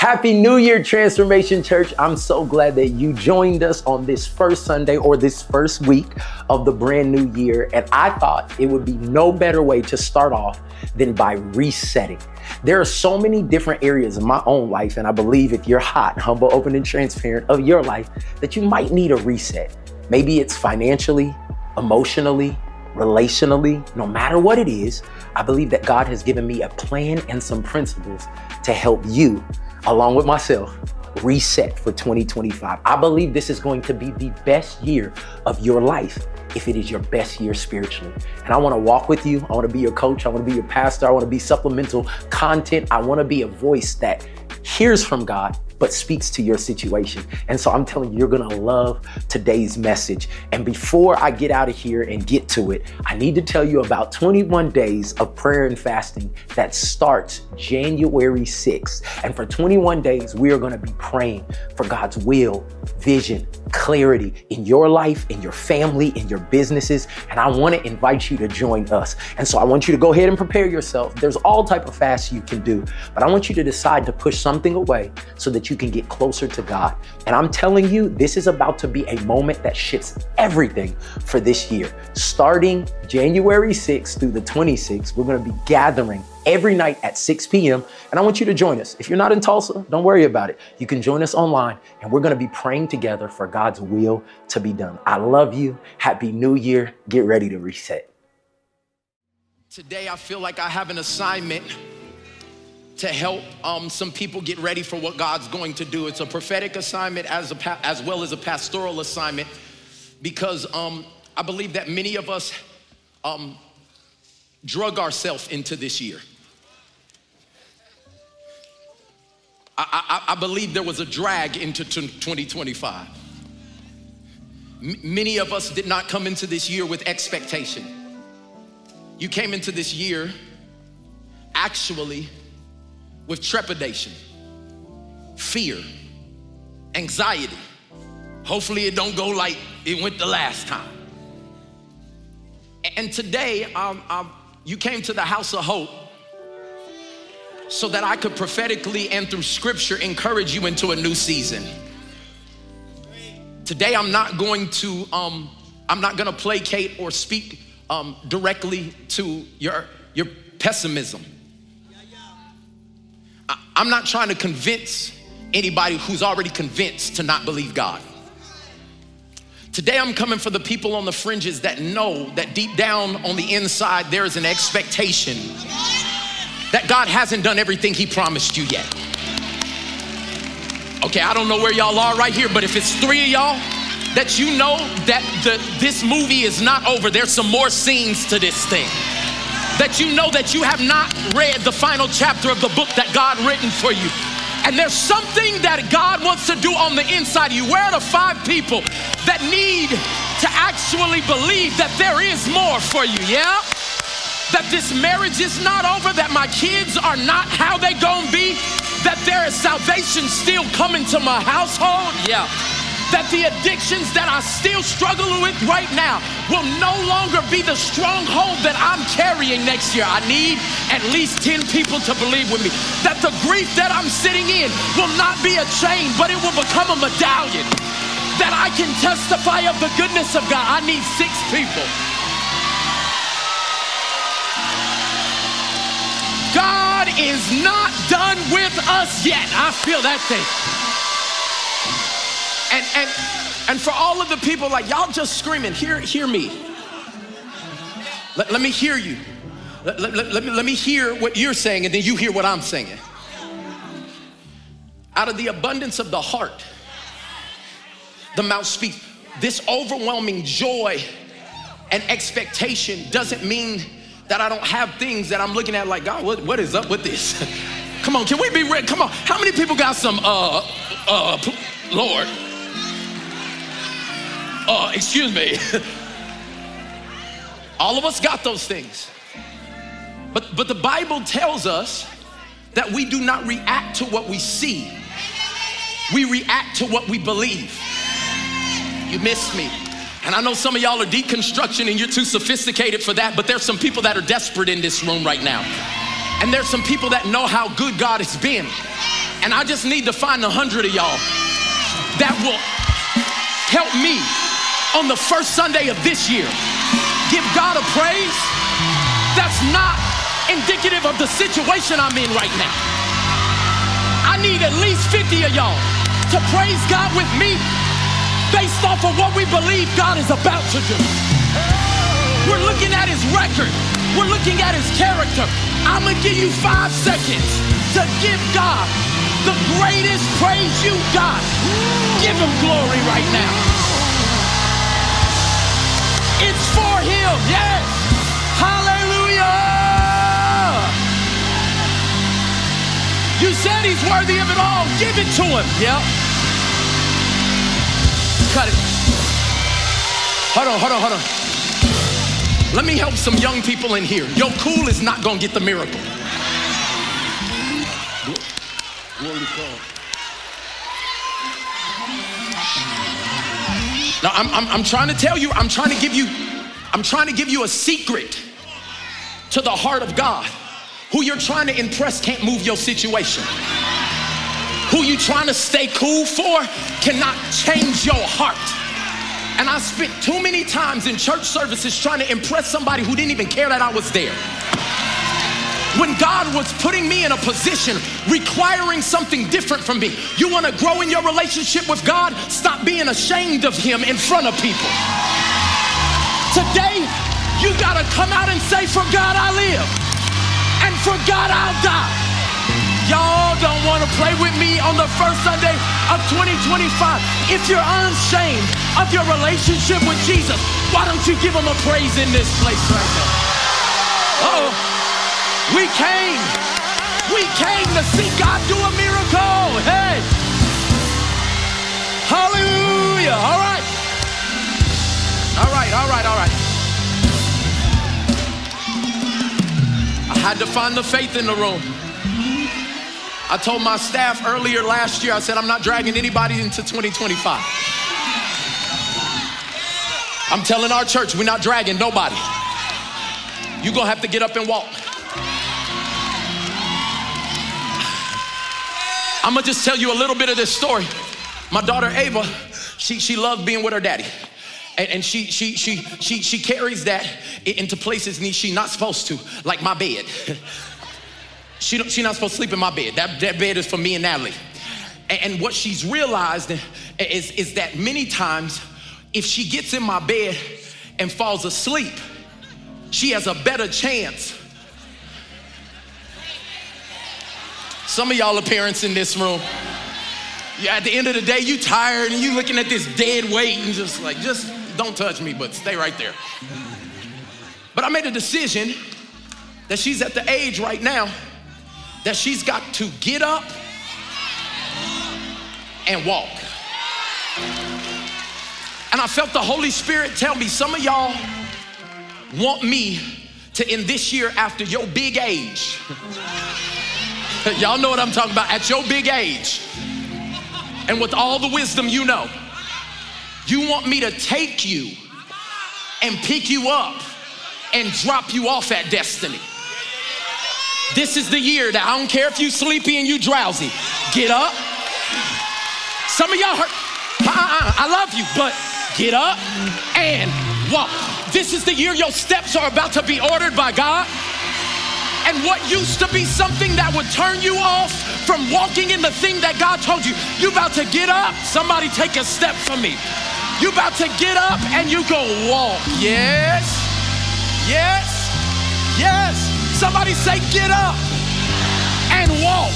Happy New Year, Transformation Church. I'm so glad that you joined us on this first Sunday or this first week of the brand new year. And I thought it would be no better way to start off than by resetting. There are so many different areas of my own life, and I believe if you're hot, humble, open, and transparent of your life, that you might need a reset. Maybe it's financially, emotionally, relationally, no matter what it is. I believe that God has given me a plan and some principles to help you, along with myself, reset for 2025. I believe this is going to be the best year of your life if it is your best year spiritually. And I want to walk with you. I want to be your coach. I want to be your pastor. I want to be supplemental content. I want to be a voice that hears from God but speaks to your situation. And so I'm telling you, you're gonna love today's message. And before I get out of here and get to it, I need to tell you about 21 days of prayer and fasting that starts January 6th. And for 21 days, we are gonna be praying for God's will, vision, clarity in your life, in your family, in your businesses. And I wanna invite you to join us. And so I want you to go ahead and prepare yourself. There's all type of fasts you can do, but I want you to decide to push something away so that you can get closer to God. And I'm telling you, this is about to be a moment that shifts everything for this year. Starting January 6th through the 26th, we're gonna be gathering every night at 6 p.m. And I want you to join us. If you're not in Tulsa, don't worry about it. You can join us online and we're gonna be praying together for God's will to be done. I love you. Happy New Year. Get ready to reset. Today, I feel like I have an assignment to help some people get ready for what God's going to do. It's a prophetic assignment as well as a pastoral assignment, because I believe that many of us drug ourselves into this year. I believe there was a drag into 2025. Many of us did not come into this year with expectation. You came into this year actually with trepidation, fear, anxiety. Hopefully it don't go like it went the last time. And today, you came to the House of Hope so that I could prophetically and through scripture encourage you into a new season. Today, I'm not going to placate or speak directly to your pessimism. I'm not trying to convince anybody who's already convinced to not believe God. Today, I'm coming for the people on the fringes that know that deep down on the inside, there is an expectation that God hasn't done everything he promised you yet. Okay, I don't know where y'all are right here, but if it's 3 of y'all, that you know that this movie is not over. There's some more scenes to this thing. That you know that you have not read the final chapter of the book that God written for you. And there's something that God wants to do on the inside of you. Where are the 5 people that need to actually believe that there is more for you, yeah? That this marriage is not over, that my kids are not how they gonna be, that there is salvation still coming to my household, yeah. That the addictions that I still struggle with right now will no longer be the stronghold that I'm carrying next year. I need at least 10 people to believe with me. That the grief that I'm sitting in will not be a chain, but it will become a medallion. That I can testify of the goodness of God. I need 6 people. God is not done with us yet. I feel that thing. And for all of the people like y'all just screaming, hear me. Let me hear you. Let me hear what you're saying, and then you hear what I'm saying. Out of the abundance of the heart, the mouth speaks. This overwhelming joy and expectation doesn't mean that I don't have things that I'm looking at like, God, what is up with this? Come on, can we be ready? Come on, how many people got some, Lord? Excuse me. All of us got those things. But the Bible tells us that we do not react to what we see. We react to what we believe. You missed me. And I know some of y'all are deconstruction and you're too sophisticated for that, but there's some people that are desperate in this room right now. And there's some people that know how good God has been. And I just need to find 100 of y'all that will help me on the first Sunday of this year give God a praise that's not indicative of the situation I'm in right now. I need at least 50 of y'all to praise God with me based off of what we believe God is about to do. We're looking at his record. We're looking at his character. I'm gonna give you 5 seconds to give God the greatest praise you got. Give him glory right now. It's for him, yes. Hallelujah. You said he's worthy of it all. Give it to him. Yep. Cut it. Hold on. Let me help some young people in here. Your cool is not gonna get the miracle. Now I'm trying to tell you, I'm trying to give you a secret to the heart of God. Who you're trying to impress can't move your situation. Who you trying to stay cool for cannot change your heart. And I spent too many times in church services trying to impress somebody who didn't even care that I was there. When God was putting me in a position requiring something different from me. You want to grow in your relationship with God? Stop being ashamed of him in front of people. Today, you got to come out and say, for God I live, and for God I'll die. Y'all don't want to play with me on the first Sunday of 2025. If you're unashamed of your relationship with Jesus, why don't you give him a praise in this place right now? We came to see God do a miracle. Hey, hallelujah. All right. I had to find the faith in the room. I told my staff earlier last year, I said, I'm not dragging anybody into 2025. I'm telling our church, we're not dragging nobody. You're gonna have to get up and walk. I'm gonna just tell you a little bit of this story. My daughter Ava, she loves being with her daddy. And she carries that into places she's not supposed to, like my bed. She's not supposed to sleep in my bed. That bed is for me and Natalie. And what she's realized is that many times, if she gets in my bed and falls asleep, she has a better chance. Some of y'all are parents in this room. At the end of the day, you tired and you looking at this dead weight and just don't touch me, but stay right there. But I made a decision that she's at the age right now that she's got to get up and walk. And I felt the Holy Spirit tell me, some of y'all want me to end this year after your big age. Y'all know what I'm talking about, at your big age. And with all the wisdom you know, you want me to take you and pick you up and drop you off at destiny. This is the year that I don't care if you sleepy and you drowsy. Get up. Some of y'all hurt. I love you, but get up and walk. This is the year your steps are about to be ordered by God. And what used to be something that would turn you off from walking in the thing that God told you, you about to get up. Somebody take a step from me. You about to get up and you go walk. Yes, yes, yes. Somebody say get up and walk.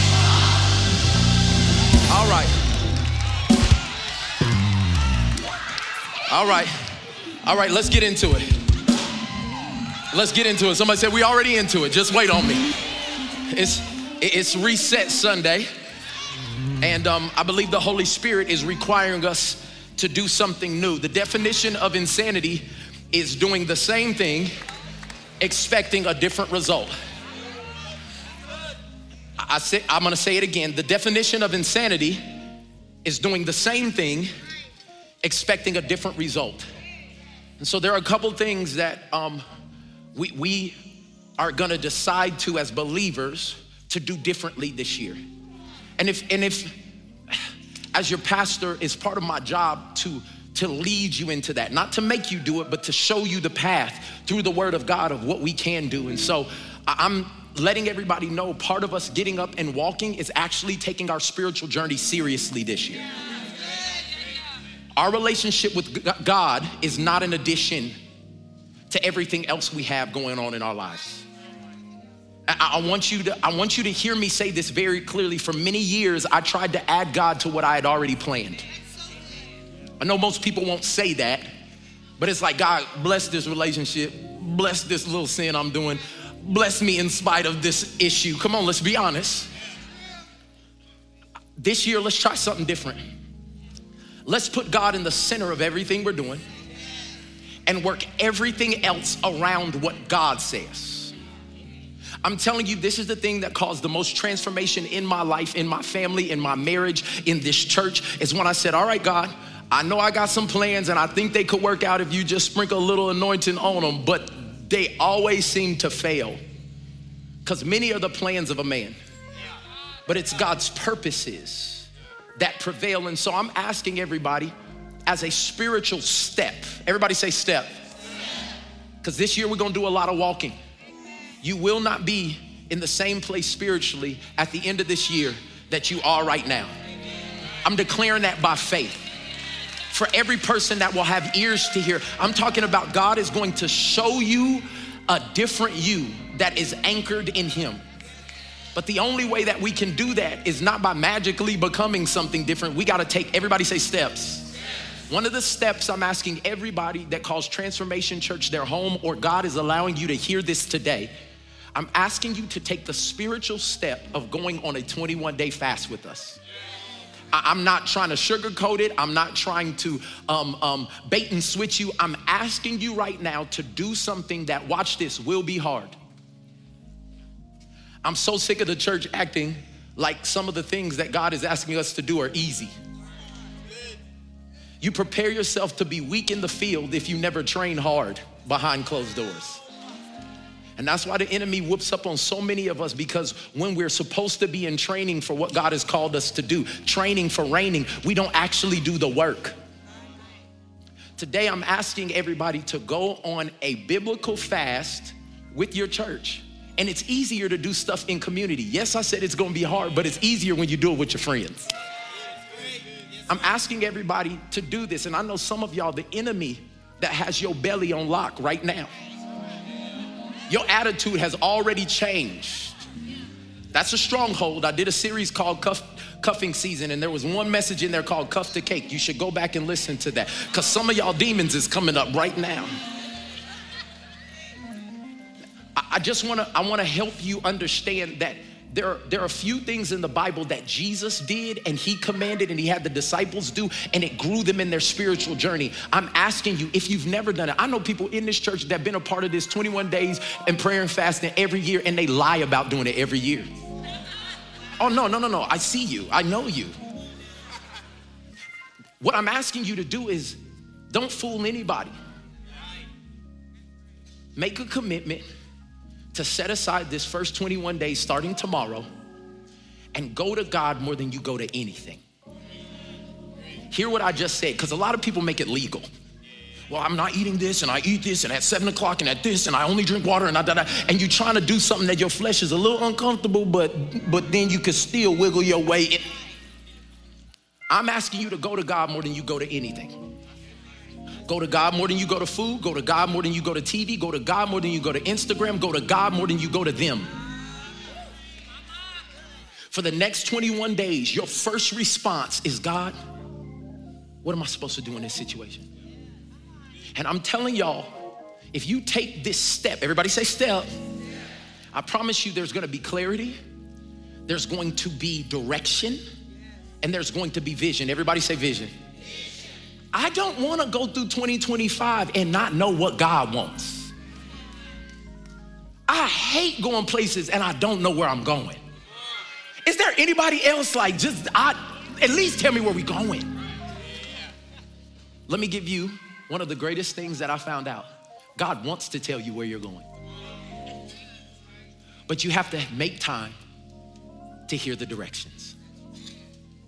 All right. All right. All right, let's get into it. Let's get into it. Somebody said we already into it. Just wait on me. It's Reset Sunday. And I believe the Holy Spirit is requiring us to do something new. The definition of insanity is doing the same thing, expecting a different result. I'm gonna say it again. The definition of insanity is doing the same thing, expecting a different result. And so there are a couple things that we are gonna decide to, as believers, to do differently this year. And if as your pastor, it's part of my job to lead you into that, not to make you do it, but to show you the path through the word of God of what we can do. And so I'm letting everybody know part of us getting up and walking is actually taking our spiritual journey seriously this year. Our relationship with God is not an addition to everything else we have going on in our lives. I want you to hear me say this very clearly. For many years, I tried to add God to what I had already planned. I know most people won't say that, but it's like, God, bless this relationship, bless this little sin I'm doing, bless me in spite of this issue. Come on, let's be honest. This year, let's try something different. Let's put God in the center of everything we're doing and work everything else around what God says. I'm telling you, this is the thing that caused the most transformation in my life, in my family, in my marriage, in this church, is when I said, all right, God, I know I got some plans and I think they could work out if you just sprinkle a little anointing on them, but they always seem to fail because many are the plans of a man, but it's God's purposes that prevail. And so I'm asking everybody as a spiritual step, everybody say step, because this year we're gonna do a lot of walking. You will not be in the same place spiritually at the end of this year that you are right now. I'm declaring that by faith. For every person that will have ears to hear, I'm talking about God is going to show you a different you that is anchored in him. But the only way that we can do that is not by magically becoming something different. We gotta take, everybody say steps. One of the steps I'm asking everybody that calls Transformation Church their home, or God is allowing you to hear this today, I'm asking you to take the spiritual step of going on a 21-day fast with us. I'm not trying to sugarcoat it. I'm not trying to bait and switch you. I'm asking you right now to do something that, watch this, will be hard. I'm so sick of the church acting like some of the things that God is asking us to do are easy. You prepare yourself to be weak in the field if you never train hard behind closed doors. And that's why the enemy whoops up on so many of us, because when we're supposed to be in training for what God has called us to do, training for reigning, we don't actually do the work. Today, I'm asking everybody to go on a biblical fast with your church. And it's easier to do stuff in community. Yes, I said it's gonna be hard, but it's easier when you do it with your friends. I'm asking everybody to do this. And I know some of y'all, the enemy that has your belly on lock right now, your attitude has already changed. That's a stronghold. I did a series called Cuffing Season, and there was one message in there called Cuff the Cake. You should go back and listen to that, because some of y'all demons is coming up right now. I wanna help you understand that there are a few things in the Bible that Jesus did and he commanded and he had the disciples do, and it grew them in their spiritual journey. I'm asking you, if you've never done it, I know people in this church that have been a part of this 21 days and prayer and fasting every year, and they lie about doing it every year. Oh, no, I see you, I know you. What I'm asking you to do is don't fool anybody. Make a commitment to set aside this first 21 days starting tomorrow and go to God more than you go to anything. Hear what I just said, because a lot of people make it legal. Well, I'm not eating this and I eat this and at 7 o'clock and at this and I only drink water and and you're trying to do something that your flesh is a little uncomfortable, but then you can still wiggle your way in. I'm asking you to go to God more than you go to anything. Go to God more than you go to food. Go to God more than you go to TV. Go to God more than you go to Instagram. Go to God more than you go to them. For the next 21 days, your first response is, God, what am I supposed to do in this situation? And I'm telling y'all, if you take this step, everybody say step, I promise you there's gonna be clarity, there's going to be direction, and there's going to be vision. Everybody say vision. I don't want to go through 2025 and not know what God wants. I hate going places and I don't know where I'm going. Is there anybody else like at least tell me where we're going? Let me give you one of the greatest things that I found out. God wants to tell you where you're going. But you have to make time to hear the directions.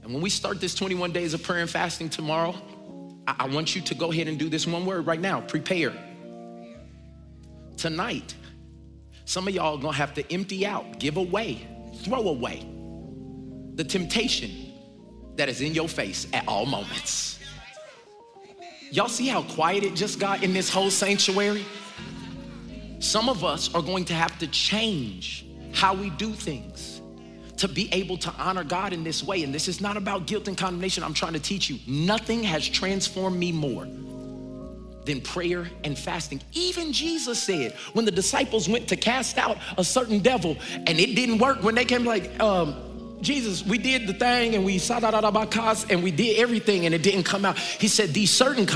And when we start this 21 days of prayer and fasting tomorrow, I want you to go ahead and do this one word right now: prepare. Tonight, some of y'all are gonna have to empty out, give away, throw away the temptation that is in your face at all moments. Y'all see how quiet it just got in this whole sanctuary? Some of us are going to have to change how we do things to be able to honor God in this way. And this is not about guilt and condemnation. I'm trying to teach you, nothing has transformed me more than prayer and fasting. Even Jesus said, when the disciples went to cast out a certain devil and it didn't work, when they came like, Jesus, we did the thing and we and we did everything and it didn't come out. He said, these certain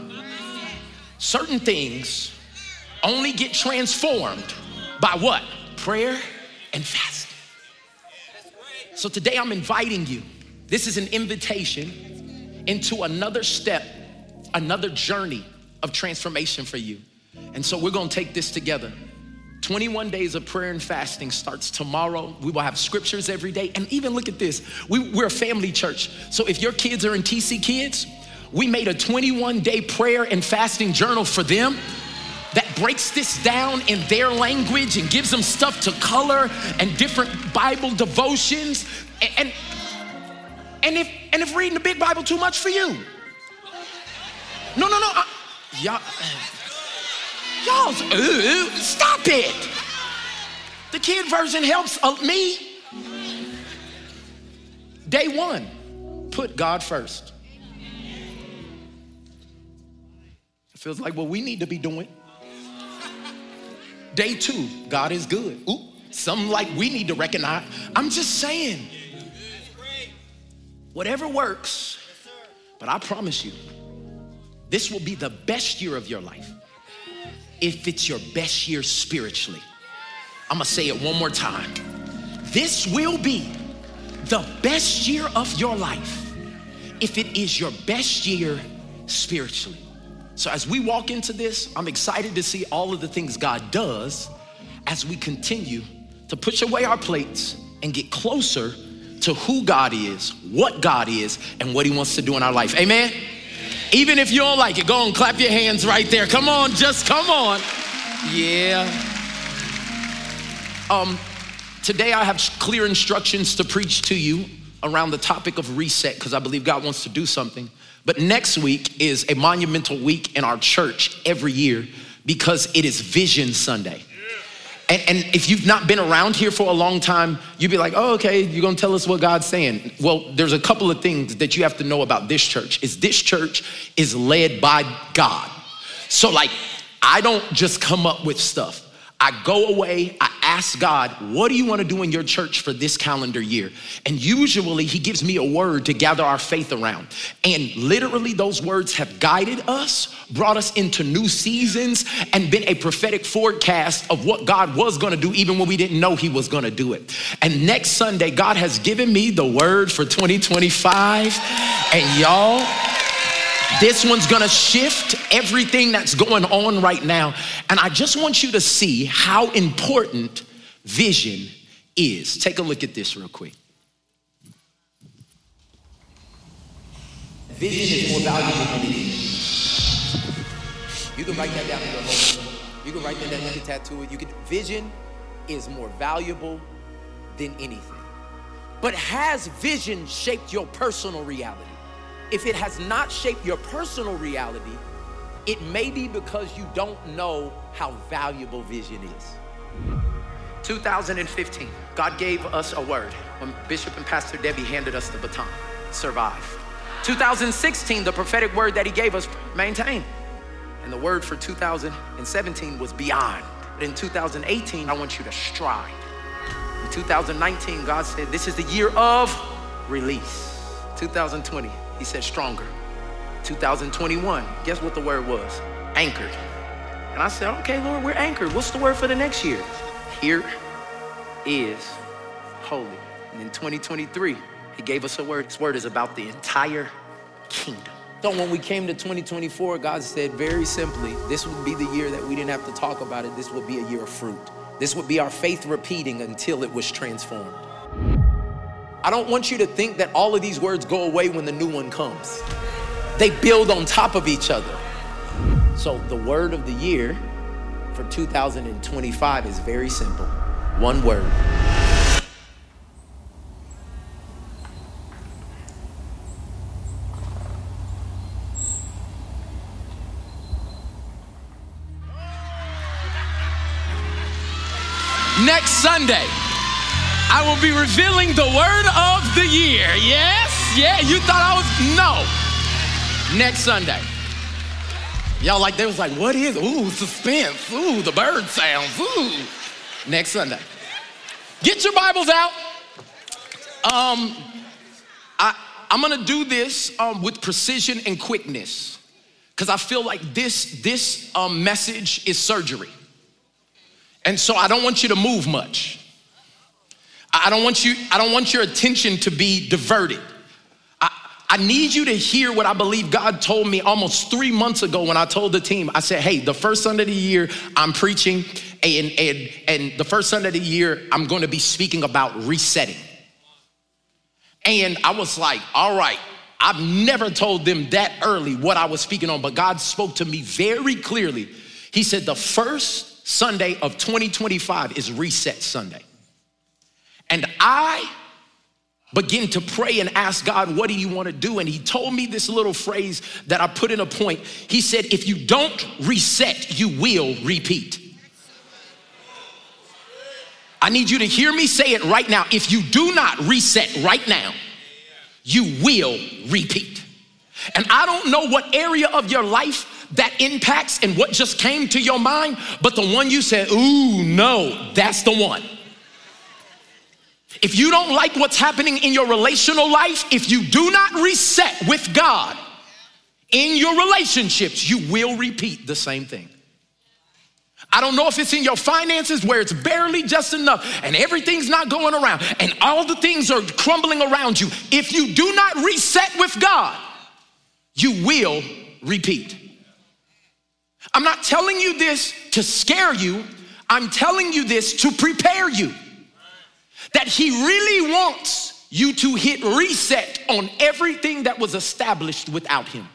things only get transformed by what? Prayer and fasting. So today I'm inviting you. This is an invitation into another step, another journey of transformation for you. And so we're gonna take this together. 21 days of prayer and fasting starts tomorrow. We will have scriptures every day. And even look at this, we're a family church. So if your kids are in TC Kids, we made a 21-day prayer and fasting journal for them that breaks this down in their language and gives them stuff to color and different Bible devotions. And if reading the big Bible too much for you, no. Y'all, stop it. The kid version helps me. Day one, put God first. It feels like what we need to be doing. Day two, God is good. Ooh, something like we need to recognize. I'm just saying, whatever works, but I promise you, this will be the best year of your life if it's your best year spiritually. I'm gonna say it one more time. This will be the best year of your life if it is your best year spiritually. So as we walk into this, I'm excited to see all of the things God does as we continue to push away our plates and get closer to who God is, what God is, and what he wants to do in our life. Amen? Even if you don't like it, go and clap your hands right there. Come on, just come on. Yeah. Today I have clear instructions to preach to you around the topic of reset, because I believe God wants to do something. But next week is a monumental week in our church every year because it is Vision Sunday. And if you've not been around here for a long time, you'd be like, oh, okay, you're gonna tell us what God's saying. Well, there's a couple of things that you have to know about this church. Is this church is led by God. So like, I don't just come up with stuff. I go away, I ask God, what do you want to do in your church for this calendar year? And usually he gives me a word to gather our faith around. And literally those words have guided us, brought us into new seasons, and been a prophetic forecast of what God was going to do even when we didn't know he was going to do it. And next Sunday, God has given me the word for 2025. And y'all, this one's gonna shift everything that's going on right now. And I just want you to see how important vision is. Take a look at this real quick. Vision is more valuable than anything. You can write that down in your home. You can write that down, you can tattoo it. Vision is more valuable than anything. But has vision shaped your personal reality? If it has not shaped your personal reality, it may be because you don't know how valuable vision is. 2015, God gave us a word when Bishop and Pastor Debbie handed us the baton, survive. 2016, the prophetic word that he gave us, maintain. And the word for 2017 was beyond. But in 2018, I want you to strive. In 2019, God said, this is the year of release. 2020, he said stronger. 2021, guess what the word was? Anchored. And I said, okay, Lord, we're anchored. What's the word for the next year? Here is holy. And in 2023, he gave us a word. This word is about the entire kingdom. So when we came to 2024, God said very simply, this would be the year that we didn't have to talk about it. This would be a year of fruit. This would be our faith repeating until it was transformed. I don't want you to think that all of these words go away when the new one comes. They build on top of each other. So the word of the year for 2025 is very simple. One word. Next Sunday, I will be revealing the word of the year. Yes? Yeah, you thought I was, no. Next Sunday. Y'all like, they was like, what is, ooh, suspense, ooh, the bird sounds, ooh. Next Sunday. Get your Bibles out. I'm gonna do this with precision and quickness, because I feel like this message is surgery. And so I don't want you to move much. I don't want your attention to be diverted. I need you to hear what I believe God told me almost 3 months ago when I told the team. I said, hey, the first Sunday of the year I'm preaching, and the first Sunday of the year I'm going to be speaking about resetting. And I was like, all right, I've never told them that early what I was speaking on, but God spoke to me very clearly. He said the first Sunday of 2025 is Reset Sunday. And I began to pray and ask God, what do you want to do? And he told me this little phrase that I put in a point. He said, if you don't reset, you will repeat. I need you to hear me say it right now. If you do not reset right now, you will repeat. And I don't know what area of your life that impacts and what just came to your mind, but the one you said, ooh, no, that's the one. If you don't like what's happening in your relational life, if you do not reset with God in your relationships, you will repeat the same thing. I don't know if it's in your finances where it's barely just enough and everything's not going around and all the things are crumbling around you. If you do not reset with God, you will repeat. I'm not telling you this to scare you. I'm telling you this to prepare you. That he really wants you to hit reset on everything that was established without him.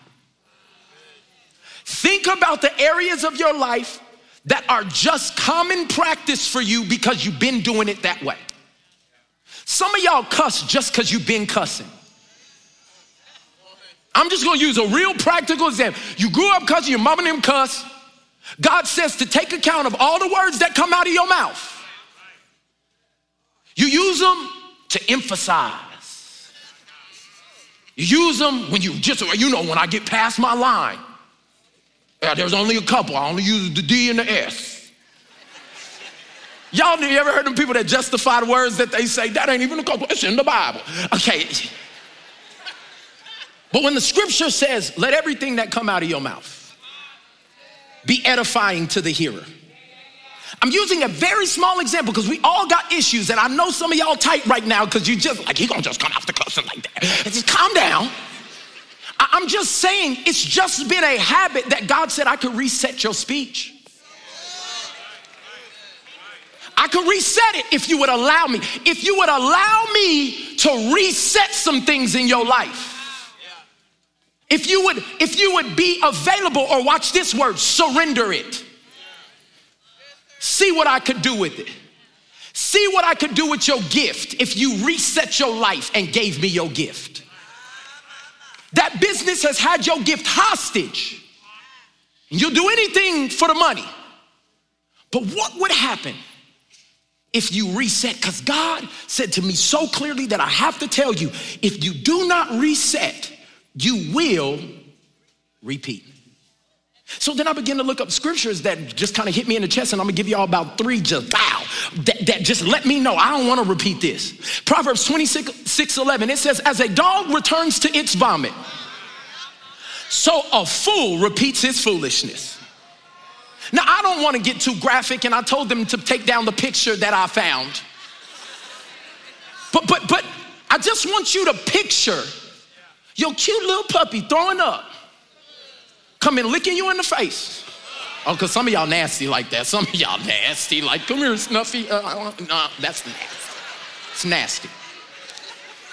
Think about the areas of your life that are just common practice for you because you've been doing it that way. Some of y'all cuss just because you've been cussing. I'm just gonna use a real practical example. You grew up cussing, your mom and them cuss. God says to take account of all the words that come out of your mouth. You use them to emphasize. You use them when when I get past my line. There's only a couple. I only use the D and the S. Y'all, you ever heard them people that justify the words that they say? That ain't even a couple. It's in the Bible. Okay. But when the scripture says, let everything that come out of your mouth be edifying to the hearer. I'm using a very small example because we all got issues, and I know some of y'all tight right now because you just like, he gonna just come after cussing like that. And just calm down. I'm just saying it's just been a habit that God said I could reset your speech. I could reset it if you would allow me. If you would allow me to reset some things in your life. If you would be available, or watch this word, surrender it. See what I could do with it. See what I could do with your gift if you reset your life and gave me your gift. That business has had your gift hostage. You'll do anything for the money. But what would happen if you reset? Because God said to me so clearly that I have to tell you, if you do not reset, you will repeat. So then I began to look up scriptures that just kind of hit me in the chest, and I'm gonna give y'all about 3 just that just let me know I don't want to repeat this. Proverbs 26:11, it says, as a dog returns to its vomit, so a fool repeats his foolishness. Now I don't want to get too graphic, and I told them to take down the picture that I found. But I just want you to picture your cute little puppy throwing up, coming licking you in the face. Oh, because some of y'all nasty like that. Some of y'all nasty like, come here, Snuffy. No, that's nasty. It's nasty.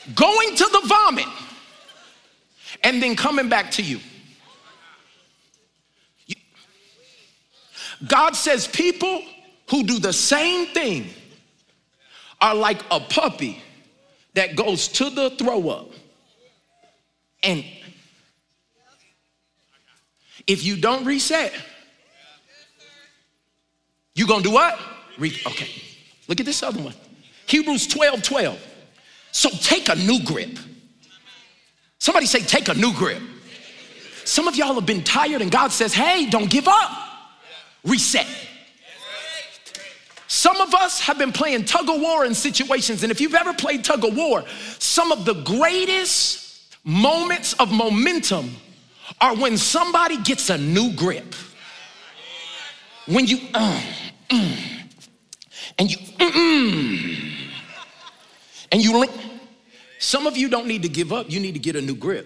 going to the vomit, and then coming back to you. God says people who do the same thing are like a puppy that goes to the throw up. And if you don't reset, you gonna do what? Okay, look at this other one. Hebrews 12:12. So take a new grip. Somebody say, take a new grip. Some of y'all have been tired and God says, hey, don't give up. Reset. Some of us have been playing tug of war in situations, and if you've ever played tug of war, some of the greatest moments of momentum are when somebody gets a new grip. When you and you link. Some of you don't need to give up, you need to get a new grip.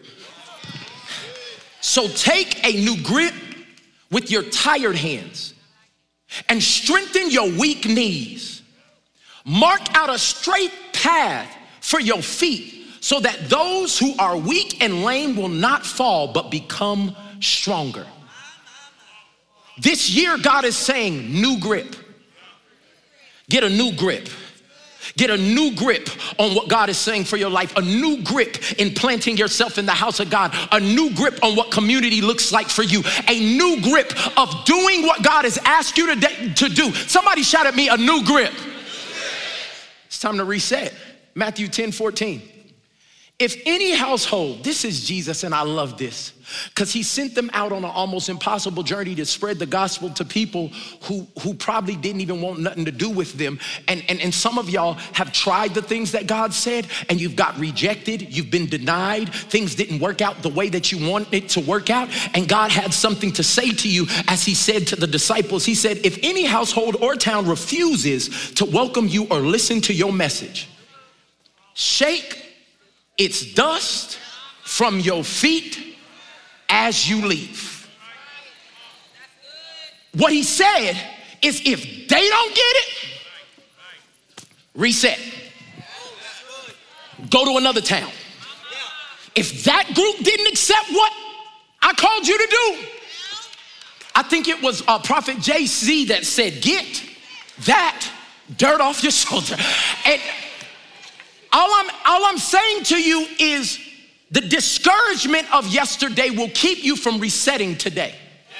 So take a new grip with your tired hands and strengthen your weak knees. Mark out a straight path for your feet so that those who are weak and lame will not fall but become stronger. This year, God is saying, new grip. Get a new grip. Get a new grip on what God is saying for your life. A new grip in planting yourself in the house of God. A new grip on what community looks like for you. A new grip of doing what God has asked you to do. Somebody shout at me, a new grip. It's time to reset. Matthew 10:14. If any household, this is Jesus, and I love this, because he sent them out on an almost impossible journey to spread the gospel to people who probably didn't even want nothing to do with them. And some of y'all have tried the things that God said, and you've got rejected, you've been denied, things didn't work out the way that you wanted it to work out, and God had something to say to you as he said to the disciples. He said, if any household or town refuses to welcome you or listen to your message, shake its dust from your feet as you leave. What he said is if they don't get it, reset. Go to another town. If that group didn't accept what I called you to do, I think it was Prophet Jay-Z that said, get that dirt off your shoulder. And all I'm saying to you is the discouragement of yesterday will keep you from resetting today.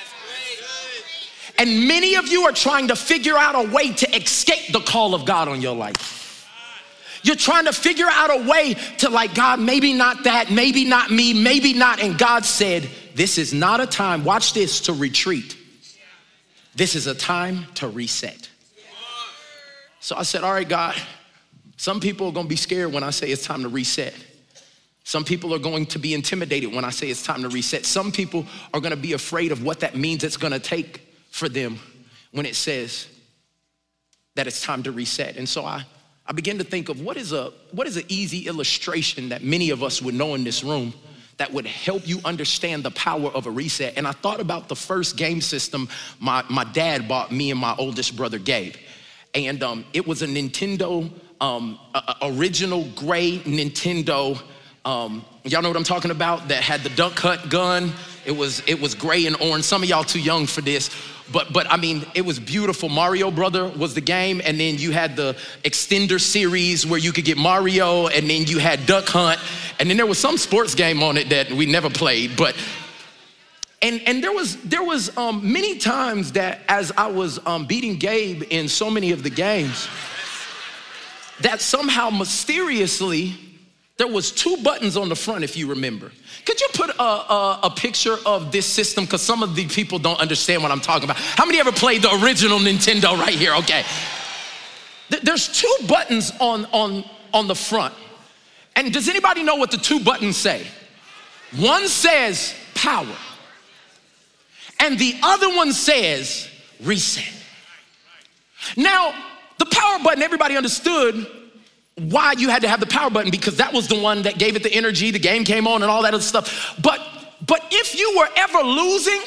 And many of you are trying to figure out a way to escape the call of God on your life. You're trying to figure out a way to like, God, maybe not that, maybe not me, maybe not. And God said, this is not a time, watch this, to retreat. This is a time to reset. So I said, all right, God, some people are gonna be scared when I say it's time to reset. Some people are going to be intimidated when I say it's time to reset. Some people are gonna be afraid of what that means it's gonna take for them when it says that it's time to reset. And so I began to think of what is an easy illustration that many of us would know in this room that would help you understand the power of a reset. And I thought about the first game system my dad bought me and my oldest brother, Gabe. And it was a Nintendo, original gray Nintendo, y'all know what I'm talking about, that had the Duck Hunt gun. It was gray and orange. Some of y'all too young for this, but I mean, it was beautiful. Mario Brother was the game, and then you had the extender series where you could get Mario, and then you had Duck Hunt, and then there was some sports game on it that we never played, but and there was many times that as I was beating Gabe in so many of the games, that somehow mysteriously there was 2 buttons on the front, if you remember. Could you put a picture of this system? Because some of the people don't understand what I'm talking about. How many ever played the original Nintendo right here? Okay. There's 2 buttons on the front. And does anybody know what the 2 buttons say? One says power, and the other one says reset. Now, the power button, everybody understood why you had to have the power button, because that was the one that gave it the energy, the game came on and all that other stuff. But if you were ever losing,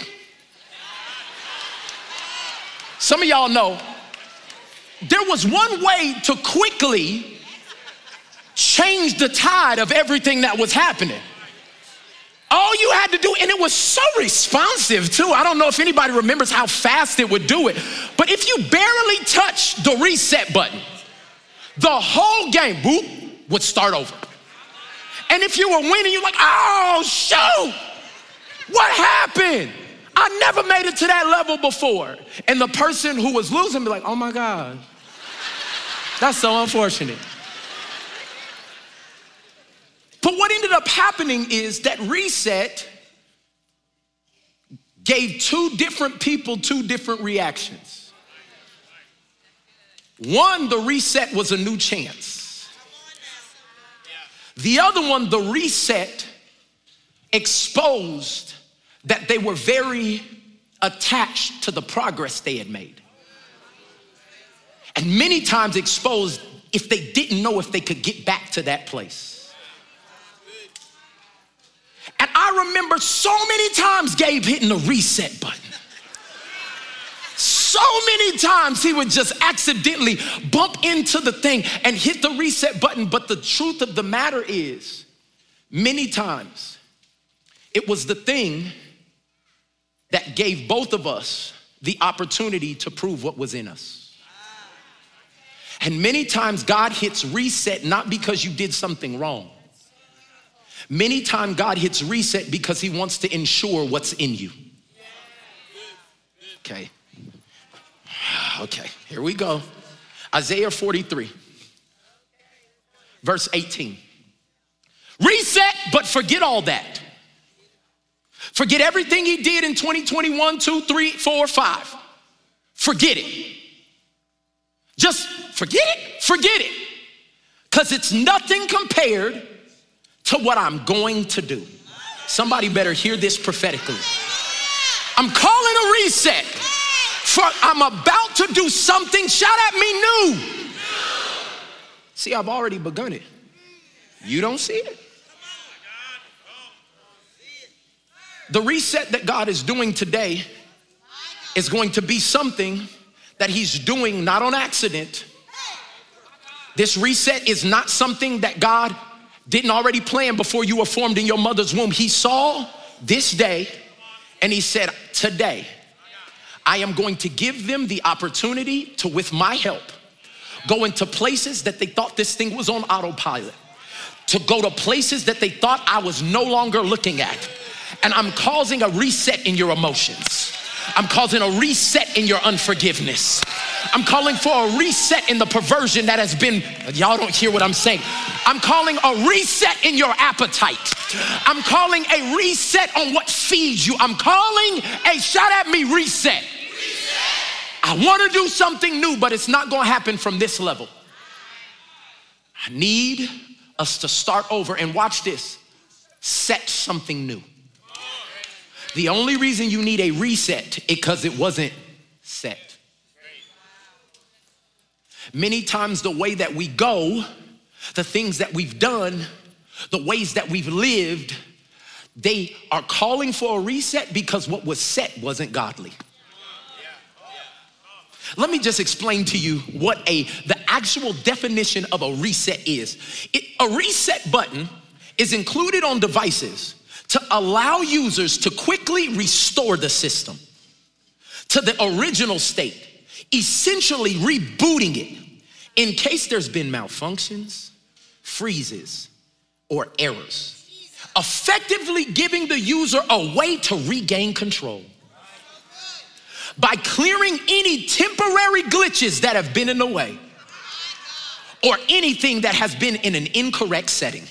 some of y'all know, there was one way to quickly changed the tide of everything that was happening. All you had to do, and it was so responsive too. I don't know if anybody remembers how fast it would do it, but if you barely touched the reset button, the whole game, boop, would start over. And if you were winning, you're like, oh, shoot, what happened? I never made it to that level before. And the person who was losing be like, oh my God, that's so unfortunate. But what ended up happening is that reset gave two different people two different reactions. One, the reset was a new chance. The other one, the reset exposed that they were very attached to the progress they had made. And many times exposed if they didn't know if they could get back to that place. And I remember so many times Gabe hitting the reset button. So many times he would just accidentally bump into the thing and hit the reset button. But the truth of the matter is, many times it was the thing that gave both of us the opportunity to prove what was in us. And many times God hits reset not because you did something wrong. Many times God hits reset because he wants to ensure what's in you. Okay, here we go. Isaiah 43, verse 18. Reset, but forget all that. Forget everything he did in 2021, 2, 3, 4, 5. Forget it. Just forget it. Because it's nothing compared to what I'm going to do. Somebody better hear this prophetically. I'm calling a reset. For I'm about to do something, shout at me, new. See, I've already begun it. You don't see it. The reset that God is doing today is going to be something that he's doing not on accident. This reset is not something that God didn't already plan before you were formed in your mother's womb. He saw this day and he said, today, I am going to give them the opportunity to, with my help, go into places that they thought this thing was on autopilot, to go to places that they thought I was no longer looking at. And I'm causing a reset in your emotions. I'm causing a reset in your unforgiveness. I'm calling for a reset in the perversion that has been, y'all don't hear what I'm saying. I'm calling a reset in your appetite. I'm calling a reset on what feeds you. I'm calling a, shout at me, reset. I want to do something new, but it's not going to happen from this level. I need us to start over and watch this. Set something new. The only reason you need a reset is because it wasn't set. Many times the way that we go, the things that we've done, the ways that we've lived, they are calling for a reset because what was set wasn't godly. Let me just explain to you what the actual definition of a reset is. A reset button is included on devices to allow users to quickly restore the system to the original state, essentially rebooting it in case there's been malfunctions, freezes, or errors, effectively giving the user a way to regain control by clearing any temporary glitches that have been in the way or anything that has been in an incorrect setting.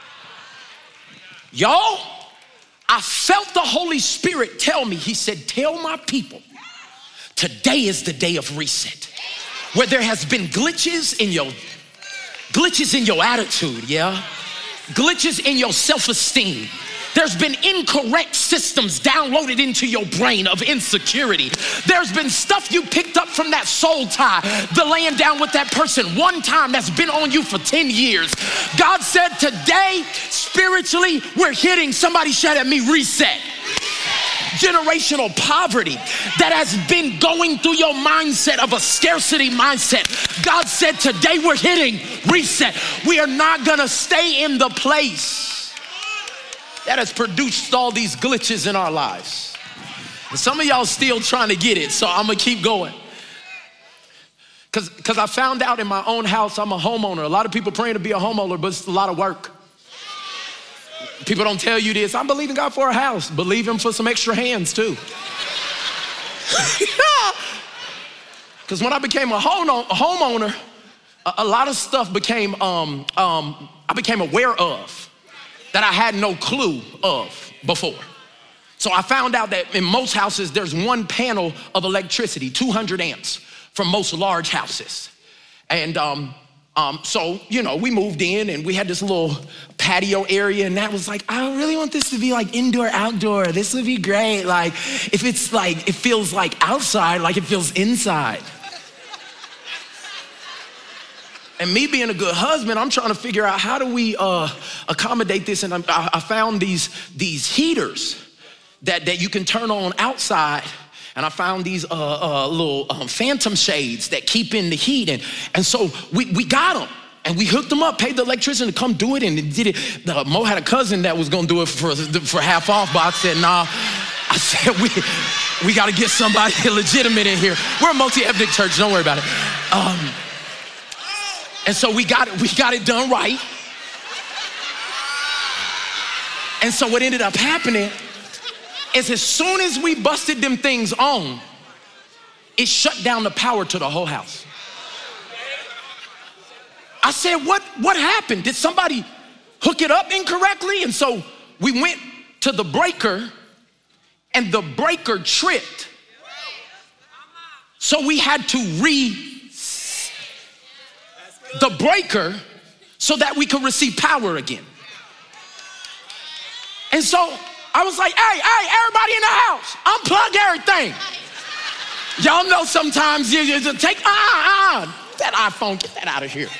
Y'all, I felt the Holy Spirit tell me, he said, tell my people, today is the day of reset. Where there has been glitches in your attitude, yeah? Glitches in your self-esteem. There's been incorrect systems downloaded into your brain of insecurity. There's been stuff you picked up from that soul tie, the laying down with that person one time that's been on you for 10 years. God said today, spiritually, we're hitting, somebody shout at me, reset. generational poverty that has been going through your mindset of a scarcity mindset. God said today we're hitting reset. We are not gonna stay in the place that has produced all these glitches in our lives. And some of y'all still trying to get it, so I'm gonna keep going. Because I found out in my own house, I'm a homeowner. A lot of people praying to be a homeowner, but it's a lot of work. People don't tell you this. I'm believing God for a house. Believe him for some extra hands too. Because when I became a homeowner, a lot of stuff became, I became aware of that I had no clue of before. So I found out that in most houses, there's one panel of electricity, 200 amps. From most large houses. And so, you know, we moved in and we had this little patio area, and that was like, I really want this to be like indoor, outdoor. This would be great. Like, if it's like, it feels like outside, like it feels inside. And me being a good husband, I'm trying to figure out how do we accommodate this. And I found these heaters that you can turn on outside. And I found these little phantom shades that keep in the heat. And so we got them. And we hooked them up, paid the electrician to come do it, and did it. Mo had a cousin that was gonna do it for half off, but I said, nah. I said, we gotta get somebody legitimate in here. We're a multi-ethnic church, don't worry about it. And so we got it done right. And so what ended up happening is as soon as we busted them things on, it shut down the power to the whole house. I said, what happened? Did somebody hook it up incorrectly? And so we went to the breaker and the breaker tripped. So we had to the breaker so that we could receive power again. And so I was like, hey, everybody in the house, unplug everything. Y'all know sometimes you take, that iPhone, get that out of here.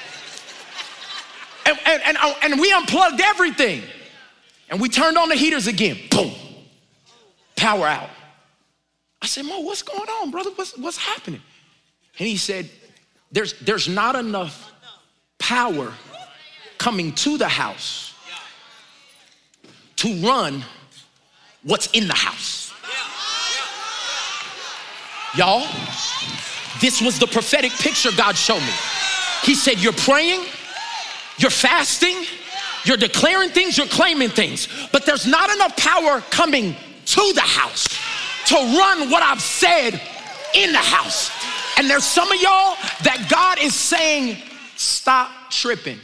And we unplugged everything. And we turned on the heaters again, boom, power out. I said, Mo, what's going on, brother? What's happening? And he said, there's not enough power coming to the house to run what's in the house. Y'all, this was the prophetic picture God showed me. He said, you're praying, you're fasting, you're declaring things, you're claiming things, but there's not enough power coming to the house to run what I've said in the house. And there's some of y'all that God is saying, stop tripping.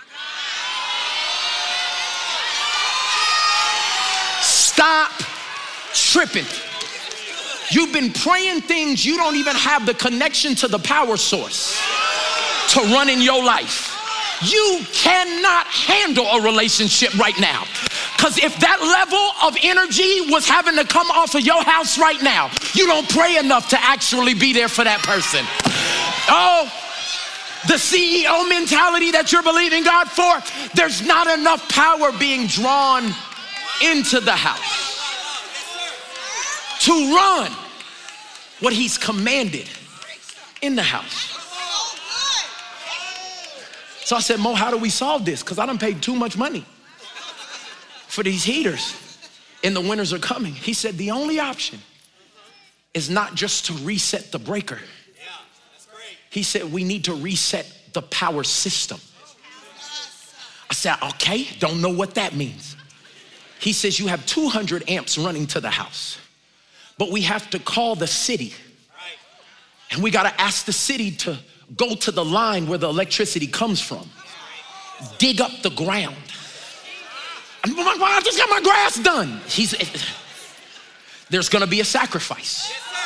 Stop tripping. You've been praying things, you don't even have the connection to the power source to run in your life. You cannot handle a relationship right now. Because if that level of energy was having to come off of your house right now, you don't pray enough to actually be there for that person. Oh, the CEO mentality that you're believing God for, there's not enough power being drawn into the house to run what he's commanded in the house. So I said, Mo, how do we solve this? Because I done paid too much money for these heaters and the winters are coming. He said, the only option is not just to reset the breaker. He said, we need to reset the power system. I said, okay, don't know what that means. He says, you have 200 amps running to the house, but we have to call the city. And we got to ask the city to go to the line where the electricity comes from. Dig up the ground. I just got my grass done. There's gonna be a sacrifice.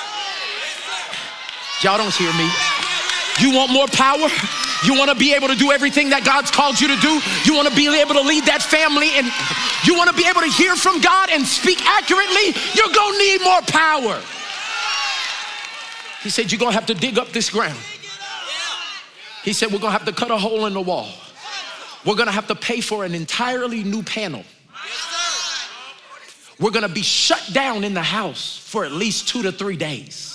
Y'all don't hear me. You want more power? You wanna be able to do everything that God's called you to do? You wanna be able to lead that family, and you wanna be able to hear from God and speak accurately? You're gonna need more power. He said, you're gonna have to dig up this ground. He said, we're gonna have to cut a hole in the wall. We're gonna have to pay for an entirely new panel. we're gonna be shut down in the house for at least 2 to 3 days.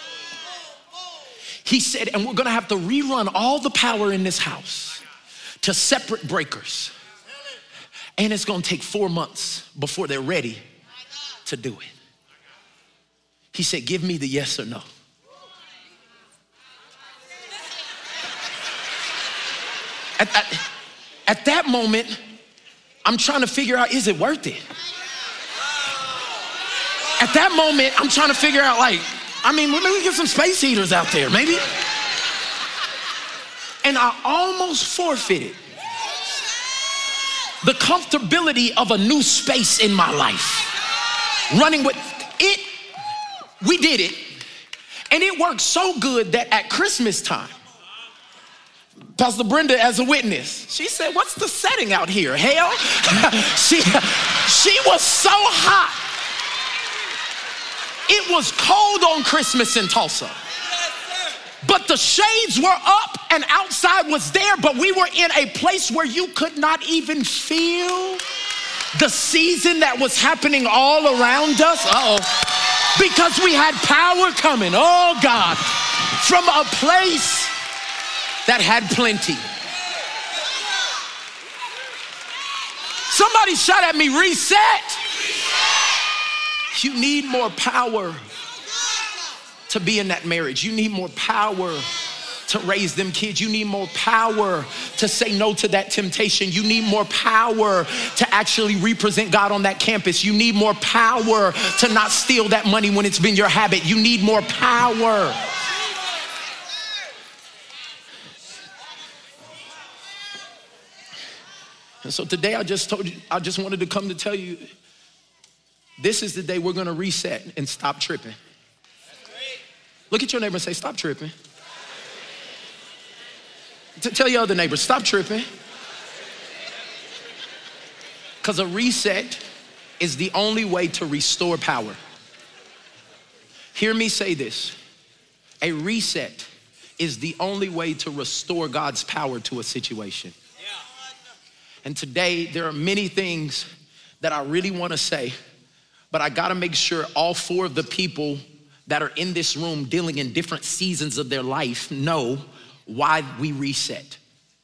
He said, and we're gonna have to rerun all the power in this house to separate breakers. And it's gonna take 4 months before they're ready to do it. He said, give me the yes or no. At that moment, I'm trying to figure out, is it worth it? At that moment, I'm trying to figure out, like, I mean, maybe we get some space heaters out there, maybe. And I almost forfeited the comfortability of a new space in my life. Running with it, we did it. And it worked so good that at Christmas time, Pastor Brenda, as a witness, she said, what's the setting out here? Hell, she was so hot. It was cold on Christmas in Tulsa. But the shades were up and outside was there, but we were in a place where you could not even feel the season that was happening all around us. Because we had power coming, oh God, from a place that had plenty. Somebody shout at me, reset. You need more power to be in that marriage. You need more power to raise them kids. You need more power to say no to that temptation. You need more power to actually represent God on that campus. You need more power to not steal that money when it's been your habit. You need more power. And so today I just wanted to come to tell you, this is the day we're gonna reset and stop tripping. Look at your neighbor and say, stop tripping. Tell your other neighbor, stop tripping. Because a reset is the only way to restore power. Hear me say this. A reset is the only way to restore God's power to a situation. And today, there are many things that I really want to say, but I got to make sure all 4 of the people that are in this room dealing in different seasons of their life know why we reset.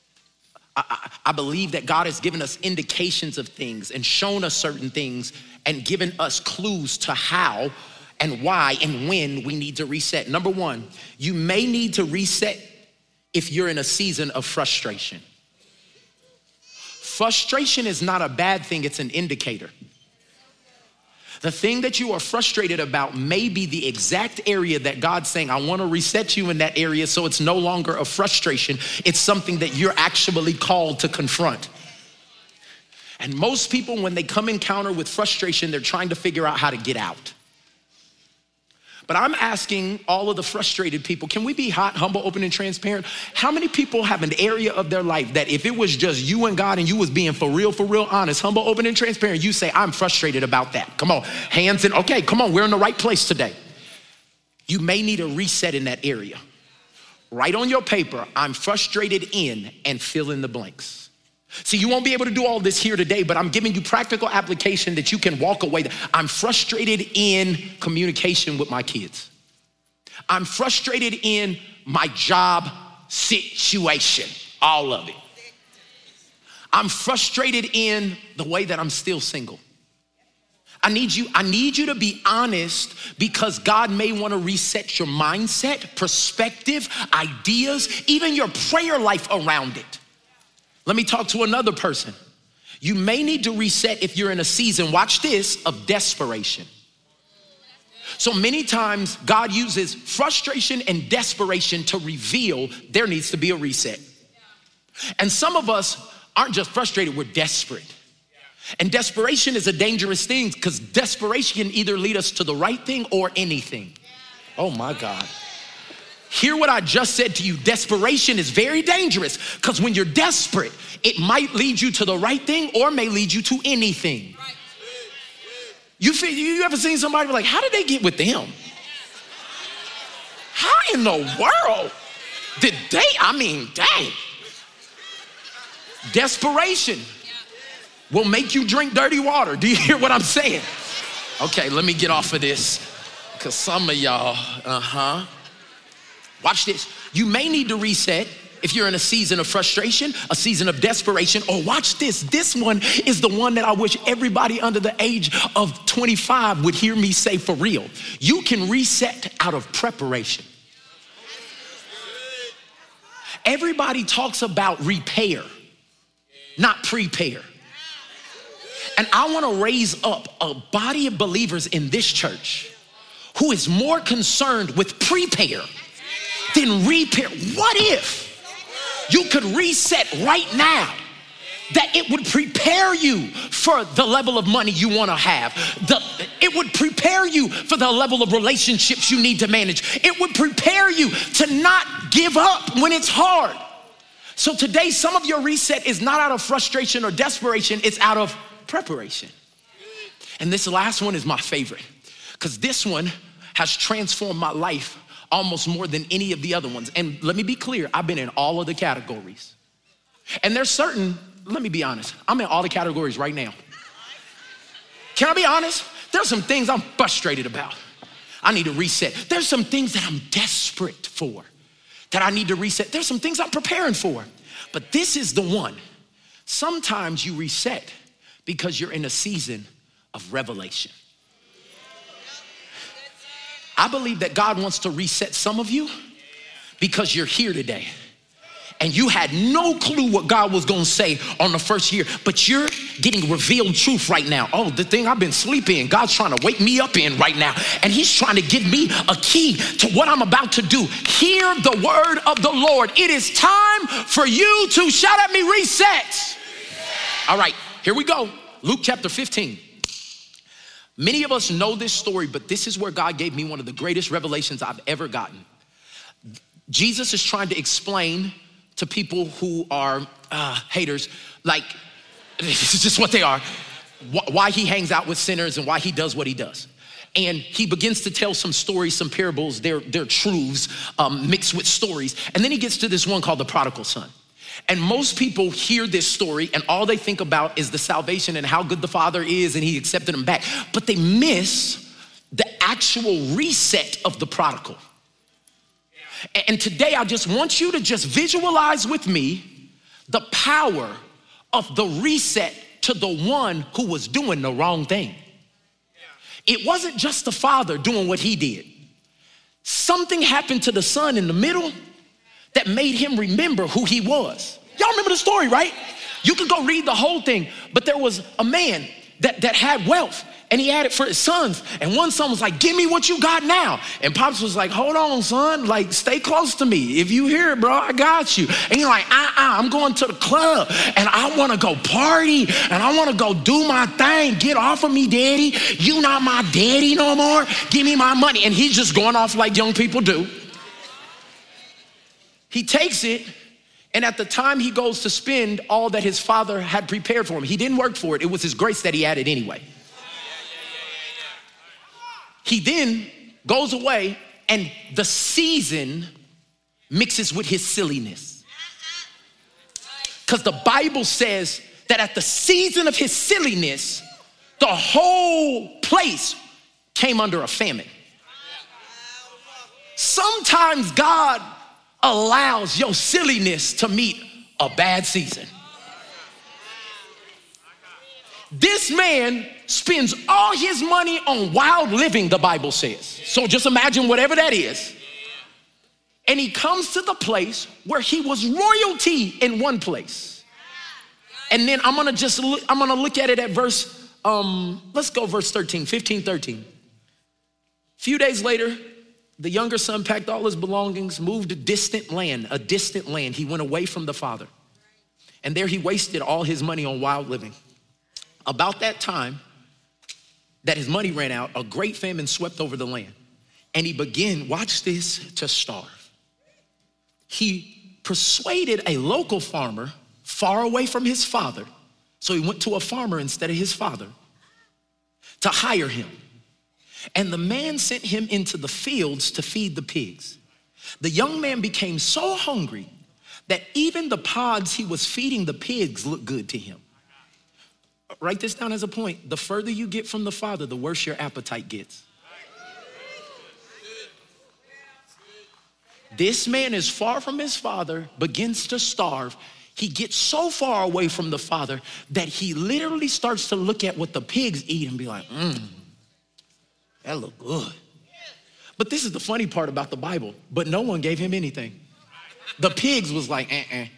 I believe that God has given us indications of things and shown us certain things and given us clues to how and why and when we need to reset. Number 1, you may need to reset if you're in a season of frustration. Frustration is not a bad thing, it's an indicator. The thing that you are frustrated about may be the exact area that God's saying, I want to reset you in that area so it's no longer a frustration. It's something that you're actually called to confront. And most people, when they come encounter with frustration, they're trying to figure out how to get out. But I'm asking all of the frustrated people, can we be hot, humble, open, and transparent? How many people have an area of their life that if it was just you and God and you was being for real, honest, humble, open, and transparent, you say, I'm frustrated about that. Come on, hands in, okay, come on, we're in the right place today. You may need a reset in that area. Write on your paper, I'm frustrated in, and fill in the blanks. See, you won't be able to do all this here today, but I'm giving you practical application that you can walk away. I'm frustrated in communication with my kids. I'm frustrated in my job situation, all of it. I'm frustrated in the way that I'm still single. I need you to be honest, because God may want to reset your mindset, perspective, ideas, even your prayer life around it. Let me talk to another person. You may need to reset if you're in a season, watch this, of desperation. So many times God uses frustration and desperation to reveal there needs to be a reset. And some of us aren't just frustrated, we're desperate. And desperation is a dangerous thing, because desperation can either lead us to the right thing or anything. Oh my God. Hear what I just said to you. Desperation is very dangerous, because when you're desperate, it might lead you to the right thing or may lead you to anything. You ever seen somebody be like, how did they get with them? How in the world did they, dang. Desperation will make you drink dirty water. Do you hear what I'm saying? Okay, let me get off of this, because some of y'all, Watch this. You may need to reset if you're in a season of frustration, a season of desperation, or watch this. This one is the one that I wish everybody under the age of 25 would hear me say for real. You can reset out of preparation. Everybody talks about repair, not prepare. And I want to raise up a body of believers in this church who is more concerned with prepare than repair. What if you could reset right now, that it would prepare you for the level of money you want to have? It would prepare you for the level of relationships you need to manage. It would prepare you to not give up when it's hard. So today, some of your reset is not out of frustration or desperation, it's out of preparation. And this last one is my favorite, because this one has transformed my life almost more than any of the other ones. And let me be clear, I've been in all of the categories. And there's certain, let me be honest, I'm in all the categories right now. Can I be honest? There's some things I'm frustrated about. I need to reset. There's some things that I'm desperate for that I need to reset. There's some things I'm preparing for. But this is the one. Sometimes you reset because you're in a season of revelation. I believe that God wants to reset some of you because you're here today and you had no clue what God was gonna say on the first year, but you're getting revealed truth right now. Oh, the thing I've been sleeping in, God's trying to wake me up in right now, and he's trying to give me a key to what I'm about to do. Hear the word of the Lord. It is time for you to, shout at me, reset. All right, here we go. Luke chapter 15. Many of us know this story, but this is where God gave me one of the greatest revelations I've ever gotten. Jesus is trying to explain to people who are haters, like, this is just what they are, why he hangs out with sinners and why he does what he does. And he begins to tell some stories, some parables, they're truths mixed with stories. And then he gets to this one called the prodigal son. And most people hear this story and all they think about is the salvation and how good the Father is and he accepted them back. But they miss the actual reset of the prodigal. And today I just want you to just visualize with me the power of the reset to the one who was doing the wrong thing. It wasn't just the father doing what he did. Something happened to the son in the middle that made him remember who he was. Y'all remember the story, right? You can go read the whole thing, but there was a man that had wealth and he had it for his sons. And one son was like, give me what you got now. And Pops was like, hold on, son, like stay close to me. If you hear it, bro, I got you. And you're like, I'm going to the club and I wanna go party and I wanna go do my thing. Get off of me, daddy. You not my daddy no more. Give me my money. And he's just going off like young people do. He takes it, and at the time he goes to spend all that his father had prepared for him. He didn't work for it. It was his grace that he had it anyway. He then goes away, and the season mixes with his silliness. Because the Bible says that at the season of his silliness, the whole place came under a famine. Sometimes God allows your silliness to meet a bad season. This man spends all his money on wild living, the Bible says. So just imagine whatever that is. And he comes to the place where he was royalty in one place. And then I'm gonna look at it at verse, let's go verse 13, 15, 13. A few days later, the younger son packed all his belongings, moved to a distant land. He went away from the father. And there he wasted all his money on wild living. About that time that his money ran out, a great famine swept over the land. And he began, watch this, to starve. He persuaded a local farmer far away from his father, so he went to a farmer instead of his father, to hire him. And the man sent him into the fields to feed the pigs. The young man became so hungry that even the pods he was feeding the pigs looked good to him. Write this down as a point. The further you get from the Father, the worse your appetite gets. This man is far from his Father, begins to starve. He gets so far away from the Father that he literally starts to look at what the pigs eat and be like, that look good. But this is the funny part about the Bible, but no one gave him anything. The pigs was like,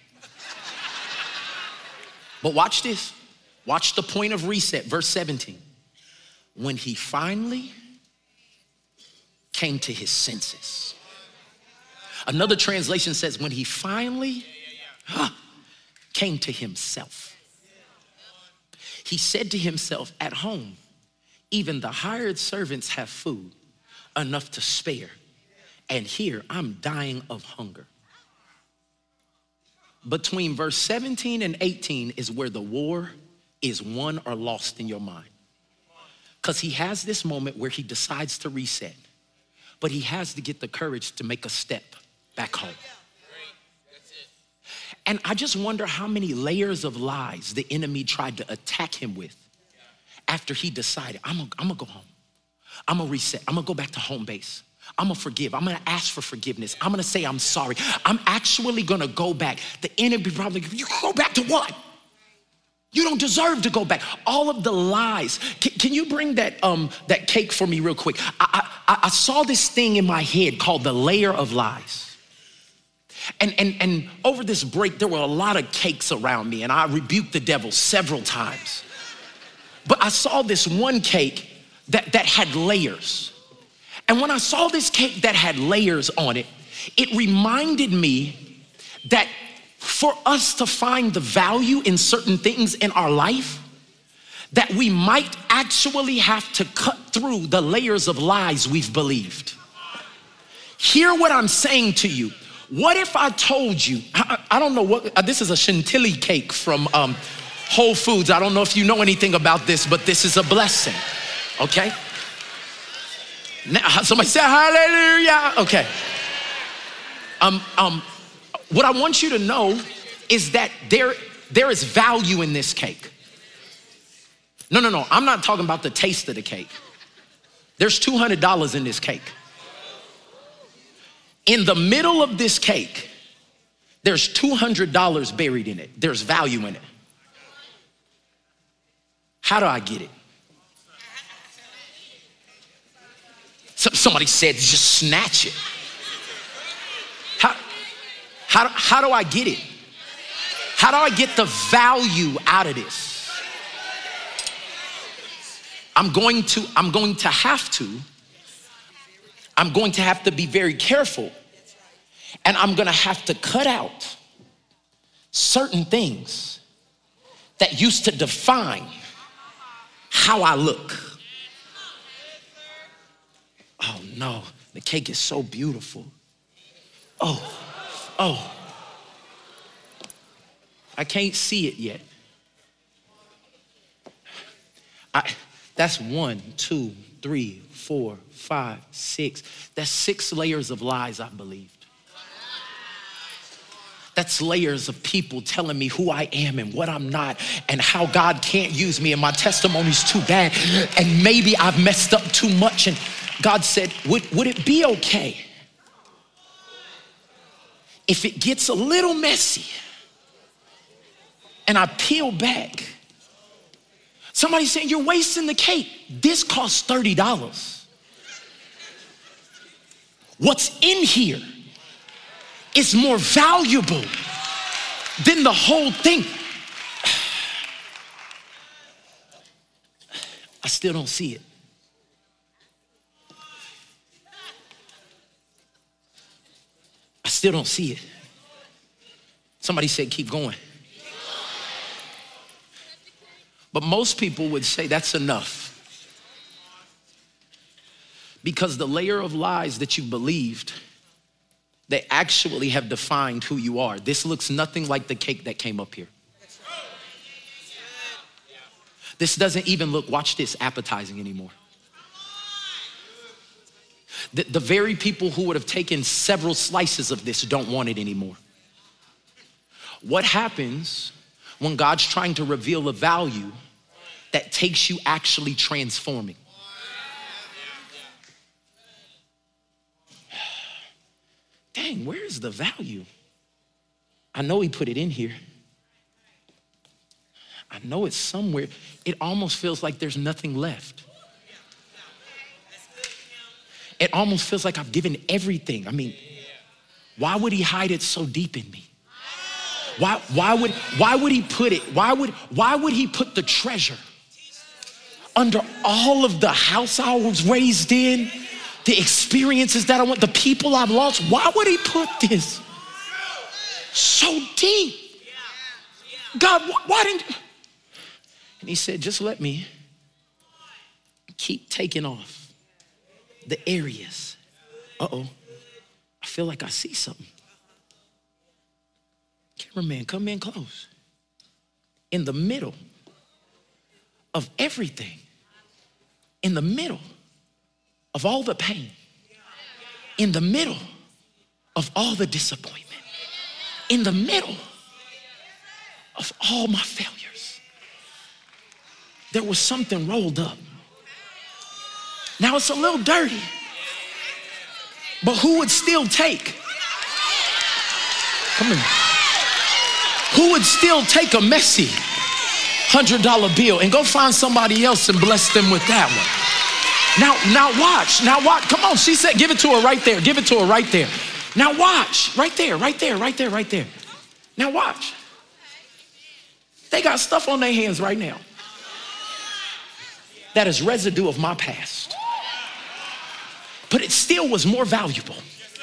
But watch this. Watch the point of reset, verse 17. When he finally came to his senses. Another translation says when he finally came to himself. He said to himself, at home, even the hired servants have food enough to spare. And here I'm dying of hunger. Between verse 17 and 18 is where the war is won or lost in your mind. Because he has this moment where he decides to reset, but he has to get the courage to make a step back home. And I just wonder how many layers of lies the enemy tried to attack him with after he decided, I'm gonna go home. I'm gonna reset. I'm gonna go back to home base. I'm gonna forgive. I'm gonna ask for forgiveness. I'm gonna say I'm sorry. I'm actually gonna go back. The enemy probably, you go back to what? You don't deserve to go back. All of the lies. Can you bring that that cake for me real quick? I saw this thing in my head called the layer of lies. And over this break, there were a lot of cakes around me, and I rebuked the devil several times. But I saw this one cake that had layers. And when I saw this cake that had layers on it, it reminded me that for us to find the value in certain things in our life, that we might actually have to cut through the layers of lies we've believed. Hear what I'm saying to you. What if I told you, I don't know what, this is a chantilly cake from Whole Foods. I don't know if you know anything about this, but this is a blessing, okay? Now, somebody say hallelujah. Okay. What I want you to know is that there is value in this cake. No. I'm not talking about the taste of the cake. There's $200 in this cake. In the middle of this cake, there's $200 buried in it. There's value in it. How do I get it? Somebody said, just snatch it. How do I get it? How do I get the value out of this? I'm going to have to be very careful, and I'm going to have to cut out certain things that used to define how I look. Oh no, the cake is so beautiful. Oh, I can't see it yet. That's 1, 2, 3, 4, 5, 6. That's 6 layers of lies I believed. That's layers of people telling me who I am and what I'm not and how God can't use me and my testimony's too bad and maybe I've messed up too much. And God said, would it be okay if it gets a little messy and I peel back? Somebody's saying, you're wasting the cake. This costs $30. What's in here is more valuable than the whole thing. I still don't see it. I still don't see it. Somebody said, keep going. But most people would say that's enough. Because the layer of lies that you believed, they actually have defined who you are. This looks nothing like the cake that came up here. This doesn't even look, watch this, appetizing anymore. The very people who would have taken several slices of this don't want it anymore. What happens when God's trying to reveal a value that takes you actually transforming. Dang, where's the value? I know he put it in here. I know it's somewhere. It almost feels like there's nothing left. It almost feels like I've given everything. I mean, why would he hide it so deep in me? Why would he put it? Why would he put the treasure under all of the house I was raised in, the experiences that I went, the people I've lost? Why would he put this so deep? God, why didn't you? And he said, just let me keep taking off the areas. Uh-oh, I feel like I see something. Cameraman, come in close. In the middle of everything, in the middle of all the pain, in the middle of all the disappointment, in the middle of all my failures, there was something rolled up. Now it's a little dirty, but who would still take? Come on. Who would still take a messy $100 bill and go find somebody else and bless them with that one? Now watch. Come on, she said, give it to her right there. Give it to her right there. Now watch, right there. Now watch. They got stuff on their hands right now that is residue of my past, but it still was more valuable.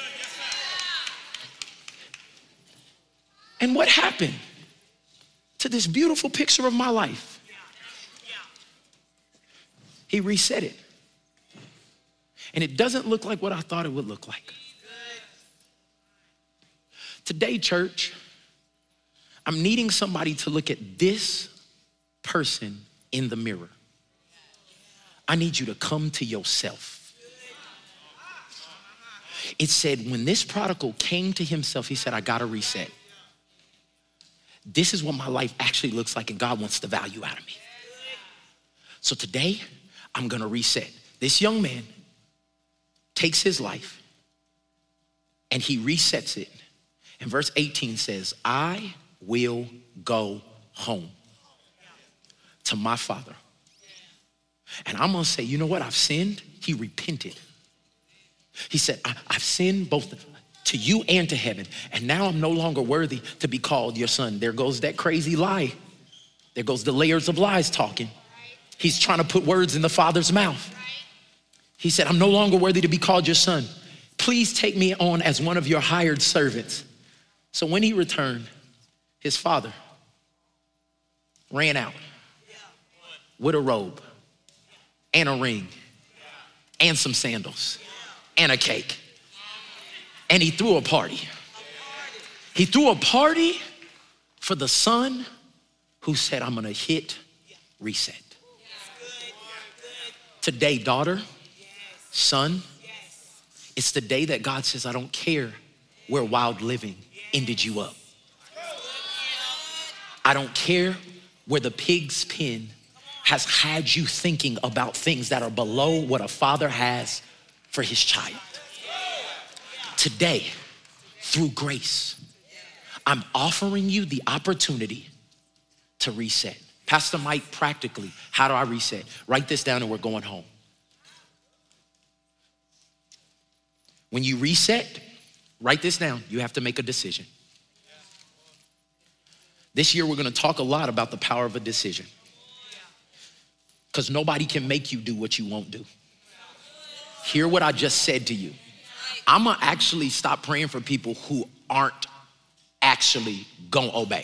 And what happened to this beautiful picture of my life? He reset it. And it doesn't look like what I thought it would look like. Today, church, I'm needing somebody to look at this person in the mirror. I need you to come to yourself. It said when this prodigal came to himself, he said, I gotta reset. This is what my life actually looks like, and God wants the value out of me. So today, I'm gonna reset. This young man takes his life and he resets it. And verse 18 says, I will go home to my father. And I'm gonna say, you know what? I've sinned. He repented. He said, I've sinned both to you and to heaven. And now I'm no longer worthy to be called your son. There goes that crazy lie. There goes the layers of lies talking. He's trying to put words in the father's mouth. He said, I'm no longer worthy to be called your son. Please take me on as one of your hired servants. So when he returned, his father ran out with a robe and a ring and some sandals and a cake. And he threw a party. He threw a party for the son who said, I'm gonna hit reset. Today, daughter, son, it's the day that God says, I don't care where wild living ended you up. I don't care where the pig's pen has had you thinking about things that are below what a father has for his child. Today, through grace, I'm offering you the opportunity to reset. Pastor Mike, practically, how do I reset? Write this down and we're going home. When you reset, write this down. You have to make a decision. This year, we're gonna talk a lot about the power of a decision, because nobody can make you do what you won't do. Hear what I just said to you. I'm gonna actually stop praying for people who aren't actually gonna obey.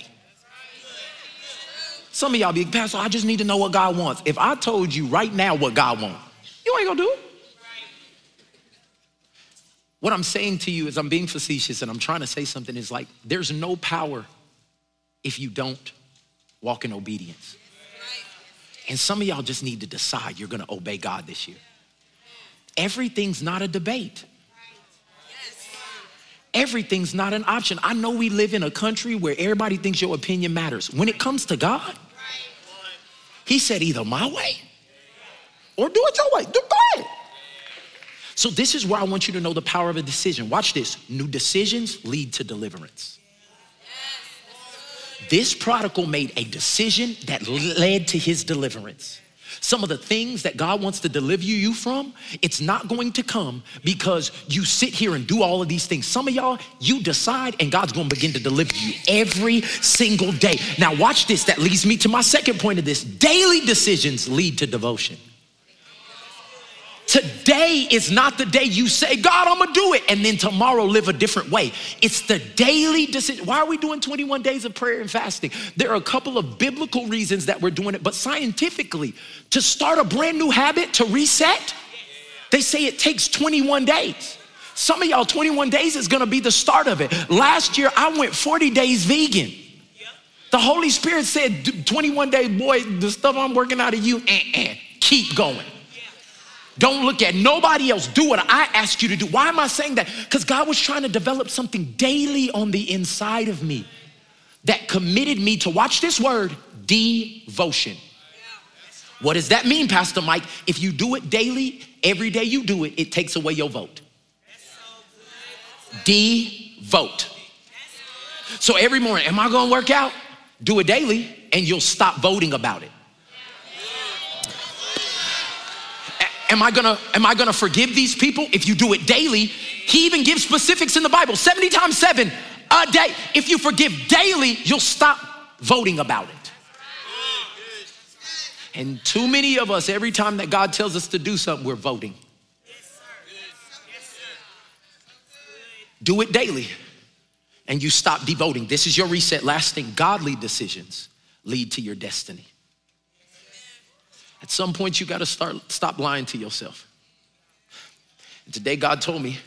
Some of y'all be, Pastor, I just need to know what God wants. If I told you right now what God wants, you ain't gonna do it. What I'm saying to you is, I'm being facetious and I'm trying to say something, is like, there's no power if you don't walk in obedience. And some of y'all just need to decide you're gonna obey God this year. Everything's not a debate. Everything's not an option. I know we live in a country where everybody thinks your opinion matters. When it comes to God, He said, either my way or do it your way. Go ahead. So this is where I want you to know the power of a decision. Watch this. New decisions lead to deliverance. This prodigal made a decision that led to his deliverance. Some of the things that God wants to deliver you from, it's not going to come because you sit here and do all of these things. Some of y'all, you decide and God's going to begin to deliver you every single day. Now watch this. That leads me to my second point of this. Daily decisions lead to devotion. Today is not the day you say, God, I'm gonna do it, and then tomorrow live a different way. It's the daily decision. Why are we doing 21 days of prayer and fasting? There are a couple of biblical reasons that we're doing it, but scientifically, to start a brand new habit, to reset, they say it takes 21 days. Some of y'all, 21 days is gonna be the start of it. Last year, I went 40 days vegan. The Holy Spirit said, 21 days, boy, the stuff I'm working out of you, keep going. Don't look at nobody else. Do what I ask you to do. Why am I saying that? Because God was trying to develop something daily on the inside of me that committed me to, watch this word, devotion. What does that mean, Pastor Mike? If you do it daily, every day you do it, it takes away your vote. Devote. So every morning, am I gonna work out? Do it daily and you'll stop voting about it. Am I gonna forgive these people? If you do it daily, he even gives specifics in the Bible, 70 times 7 a day. If you forgive daily, you'll stop voting about it. And too many of us, every time that God tells us to do something, we're voting. Do it daily and you stop devoting. This is your reset. Last thing, godly decisions lead to your destiny. At some point, you got to stop lying to yourself. And today, God told me,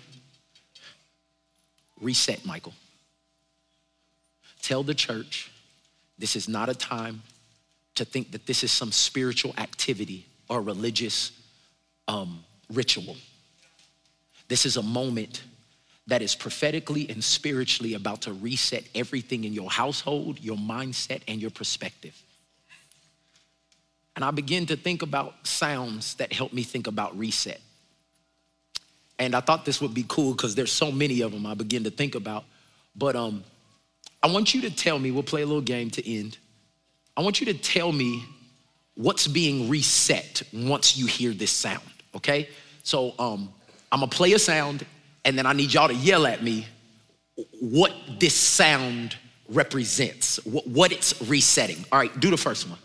reset, Michael. Tell the church, this is not a time to think that this is some spiritual activity or religious ritual. This is a moment that is prophetically and spiritually about to reset everything in your household, your mindset, and your perspective. And I began to think about sounds that help me think about reset. And I thought this would be cool because there's so many of them I begin to think about. But I want you to tell me, we'll play a little game to end. I want you to tell me what's being reset once you hear this sound, okay? So I'm gonna play a sound and then I need y'all to yell at me what this sound represents, what it's resetting. All right, do the first one.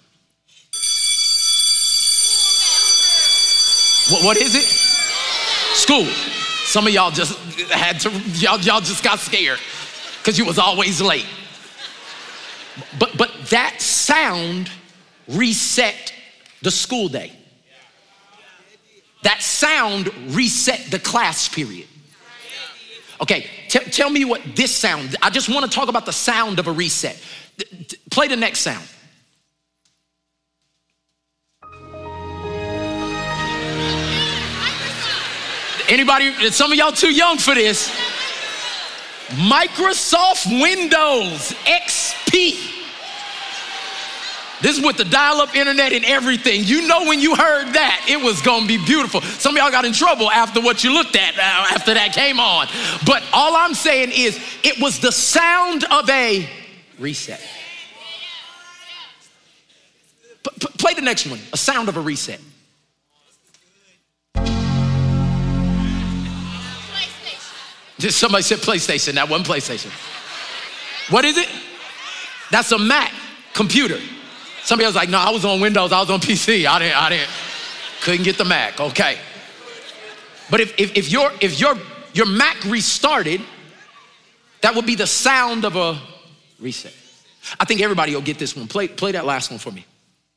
What is it? School. Some of y'all just had to, y'all just got scared because you was always late. But that sound reset the school day. That sound reset the class period. Okay, tell me what this sound, I just want to talk about the sound of a reset. Play the next sound. Anybody, some of y'all too young for this. Microsoft Windows XP. This is with the dial-up internet and everything. You know when you heard that, it was gonna be beautiful. Some of y'all got in trouble after what you looked at, after that came on. But all I'm saying is, it was the sound of a reset. Play the next one, a sound of a reset. Just somebody said PlayStation, that wasn't PlayStation. What is it? That's a Mac computer. Somebody was like, no, I was on Windows, I was on PC. I couldn't get the Mac, okay. But if your Mac restarted, that would be the sound of a reset. I think everybody will get this one. Play that last one for me.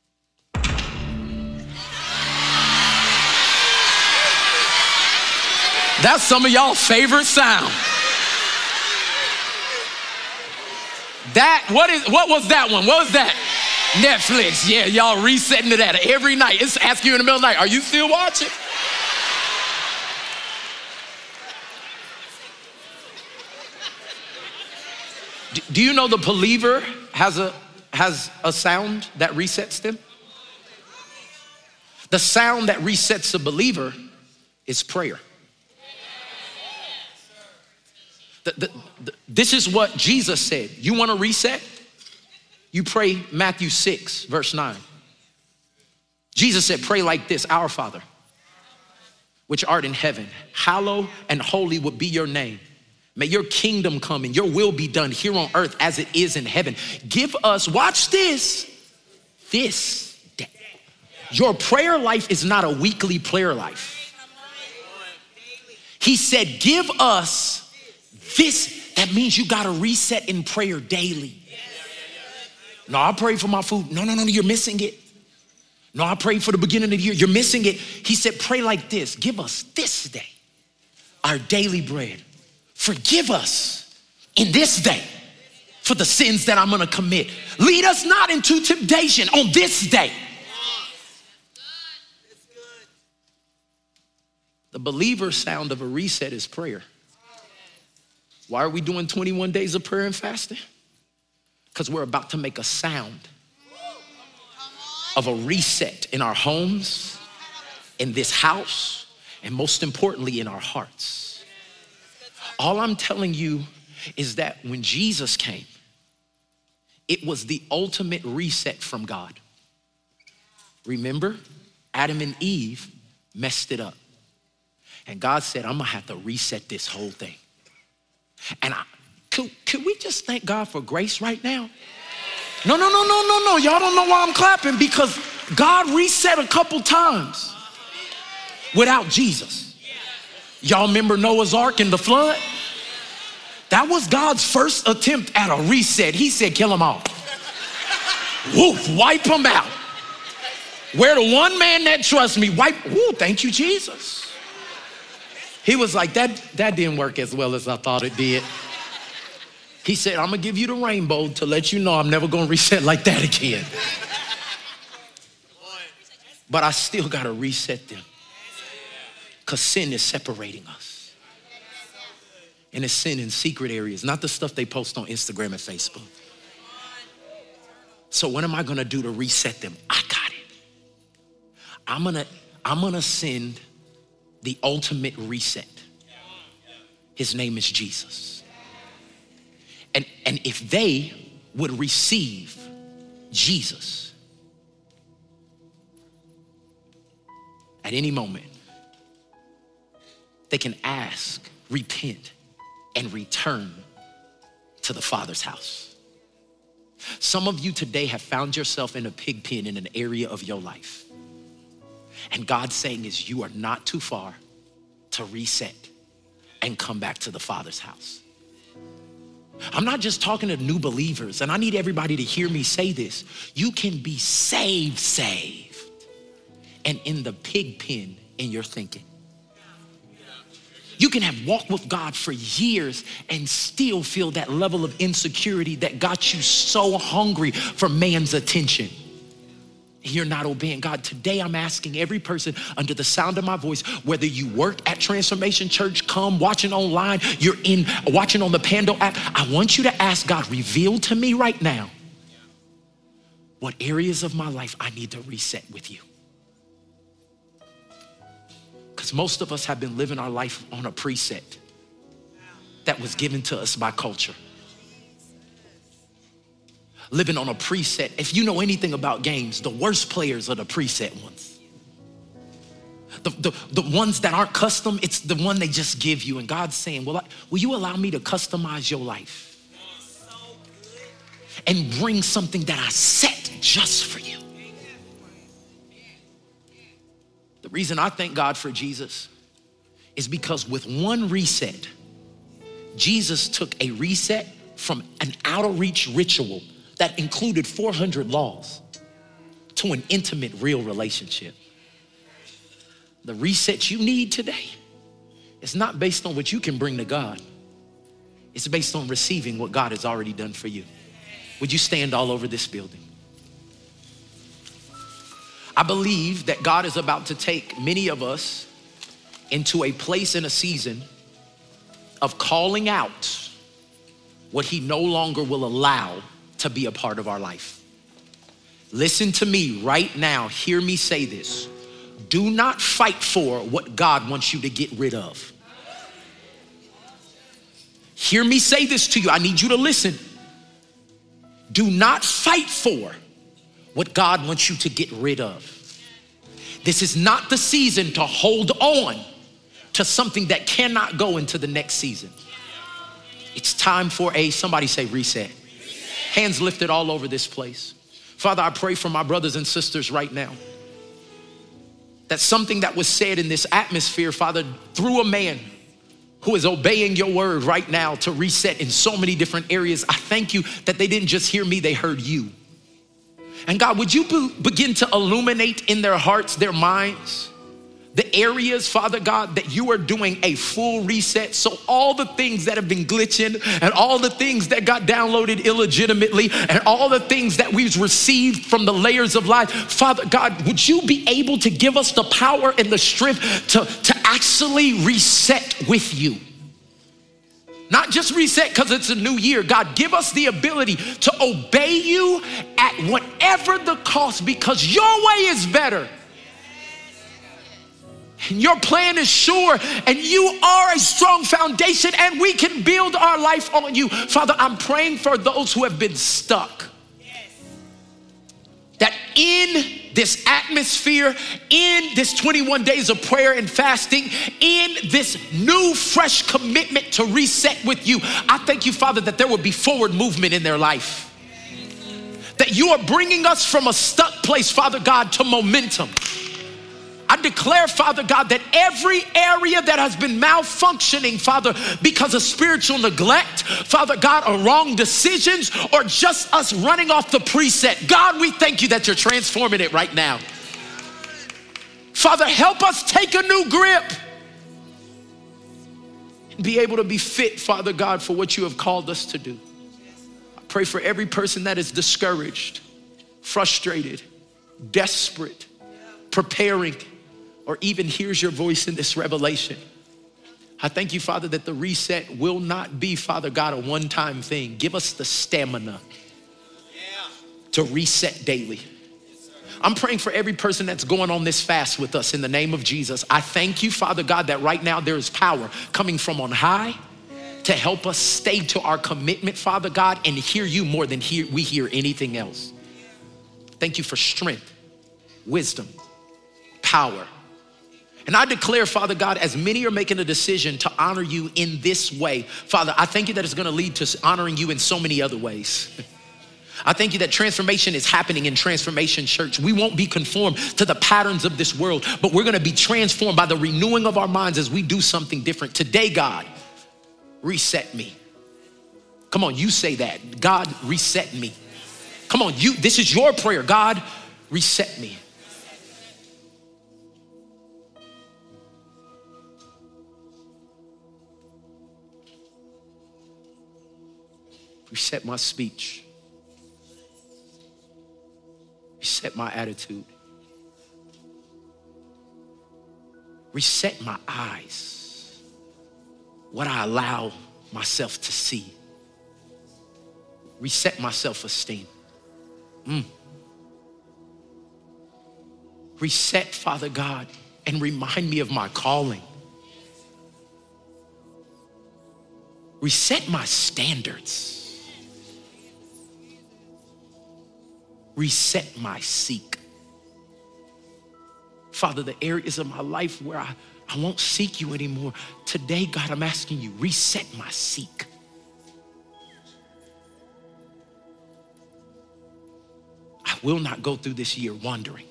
That's some of y'all's favorite sound. What was that one? What was that? Netflix. Yeah, y'all resetting to that every night. It's asking you in the middle of the night, are you still watching? Do you know the believer has a sound that resets them? The sound that resets a believer is prayer. This is what Jesus said. You want to reset? You pray Matthew 6, verse 9. Jesus said, pray like this: Our Father, which art in heaven, hallowed and holy would be your name. May your kingdom come and your will be done here on earth as it is in heaven. Give us, watch this day. Your prayer life is not a weekly prayer life. He said, give us this. That means you got to reset in prayer daily. No, I pray for my food. No, you're missing it. No, I prayed for the beginning of the year. You're missing it. He said, pray like this: give us this day our daily bread. Forgive us in this day for the sins that I'm gonna commit. Lead us not into temptation on this day. The believer sound of a reset is prayer. Why are we doing 21 days of prayer and fasting? Because we're about to make a sound of a reset in our homes, in this house, and most importantly, in our hearts. All I'm telling you is that when Jesus came, it was the ultimate reset from God. Remember, Adam and Eve messed it up. And God said, I'm gonna have to reset this whole thing. And could we just thank God for grace right now? No. Y'all don't know why I'm clapping, because God reset a couple times without Jesus. Y'all remember Noah's Ark and the flood? That was God's first attempt at a reset. He said, kill them all. Woof, wipe them out. Where the one man that trusts me, thank you, Jesus. He was like, that didn't work as well as I thought it did. He said, I'm gonna give you the rainbow to let you know I'm never gonna reset like that again. But I still gotta reset them, because sin is separating us. And it's sin in secret areas, not the stuff they post on Instagram and Facebook. So what am I gonna do to reset them? I got it. I'm gonna send the ultimate reset. His name is Jesus. And if they would receive Jesus at any moment, they can ask, repent, and return to the Father's house. Some of you today have found yourself in a pig pen in an area of your life. And God's saying is, you are not too far to reset and come back to the Father's house. I'm not just talking to new believers, and I need everybody to hear me say this. You can be saved, and in the pig pen in your thinking. You can have walked with God for years and still feel that level of insecurity that got you so hungry for man's attention. You're not obeying God. Today, I'm asking every person under the sound of my voice, whether you work at Transformation Church, come watching online, you're watching on the Pando app, I want you to ask God, reveal to me right now what areas of my life I need to reset with you. Because most of us have been living our life on a preset that was given to us by culture. Living on a preset. If you know anything about games, the worst players are the preset ones. The ones that aren't custom, it's the one they just give you. And God's saying, will you allow me to customize your life and bring something that I set just for you? The reason I thank God for Jesus is because with one reset, Jesus took a reset from an out of reach ritual that included 400 laws to an intimate, real relationship. The reset you need today is not based on what you can bring to God. It's based on receiving what God has already done for you. Would you stand all over this building? I believe that God is about to take many of us into a place and a season of calling out what he no longer will allow to be a part of our life. Listen to me right now. Hear me say this. Do not fight for what God wants you to get rid of. Hear me say this to you. I need you to listen. Do not fight for what God wants you to get rid of. This is not the season to hold on to something that cannot go into the next season. It's time for somebody say reset. Hands lifted all over this place. Father, I pray for my brothers and sisters right now, that something that was said in this atmosphere, Father, through a man who is obeying your word right now to reset in so many different areas. I thank you that they didn't just hear me, they heard you. And God, would you begin to illuminate in their hearts, their minds, the areas, Father God, that you are doing a full reset. So all the things that have been glitching and all the things that got downloaded illegitimately and all the things that we've received from the layers of life, Father God, would you be able to give us the power and the strength to actually reset with you? Not just reset because it's a new year. God, give us the ability to obey you at whatever the cost, because your way is better. And your plan is sure, and you are a strong foundation, and we can build our life on you. Father, I'm praying for those who have been stuck. That in this atmosphere, in this 21 days of prayer and fasting, in this new fresh commitment to reset with you, I thank you, Father, that there will be forward movement in their life. That you are bringing us from a stuck place, Father God, to momentum. I declare, Father God, that every area that has been malfunctioning, Father, because of spiritual neglect, Father God, or wrong decisions, or just us running off the preset, God, we thank you that you're transforming it right now. Father, help us take a new grip and be able to be fit, Father God, for what you have called us to do. I pray for every person that is discouraged, frustrated, desperate, preparing, or even hears your voice in this revelation. I thank you, Father, that the reset will not be, Father God, a one-time thing. Give us the stamina to reset daily. I'm praying for every person that's going on this fast with us in the name of Jesus. I thank you, Father God, that right now there is power coming from on high to help us stay to our commitment, Father God, and hear you more than we hear anything else. Thank you for strength, wisdom, power. And I declare, Father God, as many are making a decision to honor you in this way, Father, I thank you that it's gonna lead to honoring you in so many other ways. I thank you that transformation is happening in Transformation Church. We won't be conformed to the patterns of this world, but we're gonna be transformed by the renewing of our minds as we do something different. Today, God, reset me. Come on, you say that. God, reset me. Come on, this is your prayer. God, reset me. Reset my speech. Reset my attitude. Reset my eyes. What I allow myself to see. Reset my self-esteem. Reset, Father God, and remind me of my calling. Reset my standards. Reset my seek. Father, the areas of my life where I won't seek you anymore. Today, God, I'm asking you, reset my seek. I will not go through this year wandering.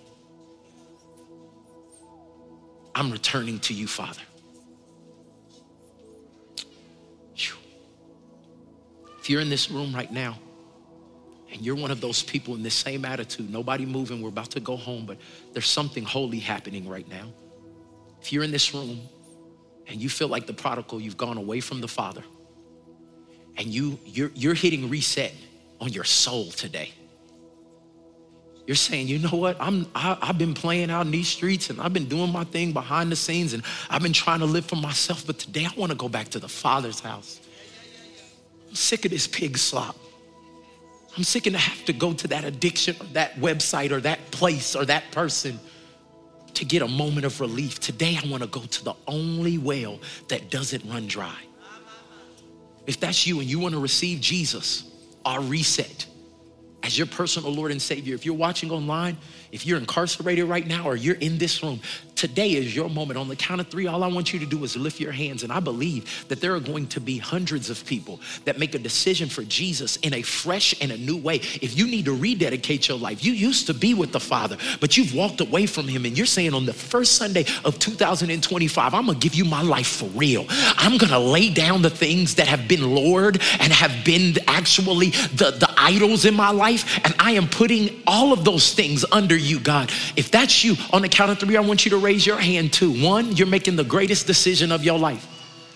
I'm returning to you, Father. If you're in this room right now, and you're one of those people in this same attitude, nobody moving, we're about to go home, but there's something holy happening right now. If you're in this room and you feel like the prodigal, you've gone away from the Father, and you're hitting reset on your soul today. You're saying, you know what, I've been playing out in these streets and I've been doing my thing behind the scenes and I've been trying to live for myself, but today I want to go back to the Father's house. I'm sick of this pig slop. I'm sick of to have to go to that addiction or that website or that place or that person to get a moment of relief, today I want to go to the only well that doesn't run dry. If that's you and you want to receive Jesus, our reset, as your personal Lord and Savior, if you're watching online, if you're incarcerated right now or you're in this room, today is your moment. On the count of 3, all I want you to do is lift your hands. And I believe that there are going to be hundreds of people that make a decision for Jesus in a fresh and a new way. If you need to rededicate your life, you used to be with the Father, but you've walked away from him. And you're saying on the first Sunday of 2025, I'm gonna give you my life for real. I'm gonna lay down the things that have been Lord and have been actually the idols in my life. And I am putting all of those things under you, God. If that's you, on the count of 3, I want you to raise your hand too. 1, you're making the greatest decision of your life.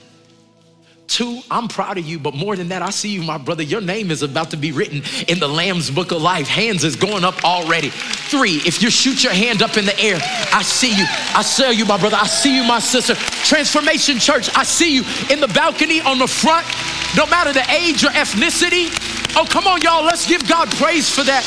2, I'm proud of you, but more than that, I see you, my brother. Your name is about to be written in the Lamb's Book of Life. Hands is going up already. 3, if you shoot your hand up in the air, I see you. I see you, my brother. I see you, my sister. Transformation Church, I see you in the balcony on the front, no matter the age or ethnicity. Oh, come on, y'all. Let's give God praise for that.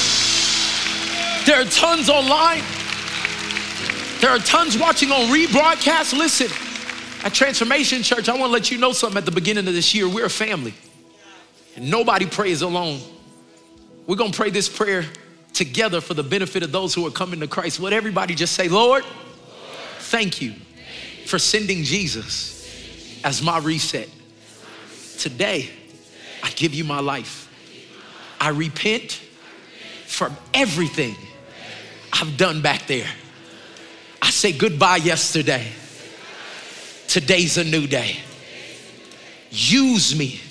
There are tons online. There are tons watching on rebroadcast. Listen, at Transformation Church, I want to let you know something at the beginning of this year. We're a family. And nobody prays alone. We're going to pray this prayer together for the benefit of those who are coming to Christ. Would everybody just say, Lord, thank you for sending Jesus as my reset. Today, I give you my life. I repent from everything I've done back there. I say goodbye yesterday. Today's a new day. Use me.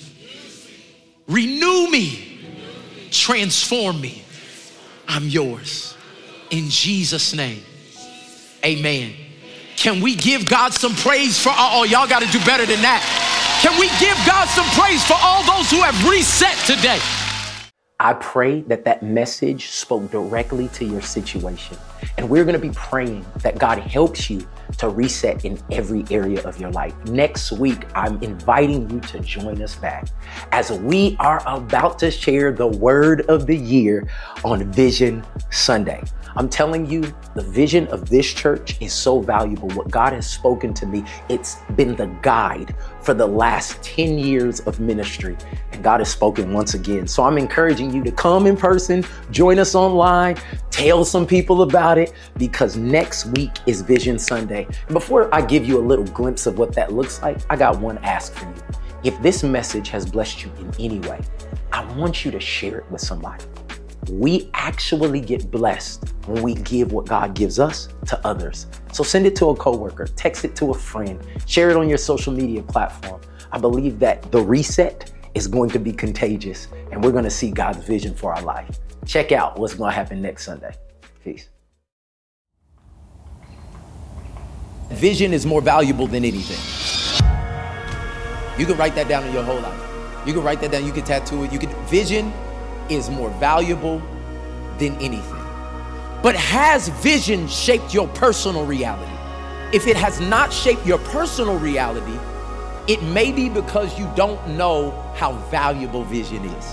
Renew me. Transform me. I'm yours. In Jesus' name, amen. Can we give God some praise for, oh, y'all got to do better than that. Can we give God some praise for all those who have reset today? I pray that that message spoke directly to your situation. And we're going to be praying that God helps you to reset in every area of your life. Next week, I'm inviting you to join us back as we are about to share the word of the year on Vision Sunday. I'm telling you, the vision of this church is so valuable. What God has spoken to me, it's been the guide for the last 10 years of ministry. And God has spoken once again. So I'm encouraging you to come in person, join us online, tell some people about it, because next week is Vision Sunday. And before I give you a little glimpse of what that looks like, I got one ask for you. If this message has blessed you in any way, I want you to share it with somebody. We actually get blessed when we give what God gives us to others. So send it to a coworker, text it to a friend, share it on your social media platform. I believe that the reset is going to be contagious and we're going to see God's vision for our life. Check out what's going to happen next Sunday. Peace. Vision is more valuable than anything. You can write that down in your whole life. You can write that down, you can tattoo it. Vision is more valuable than anything. But has vision shaped your personal reality? If it has not shaped your personal reality, it may be because you don't know how valuable vision is.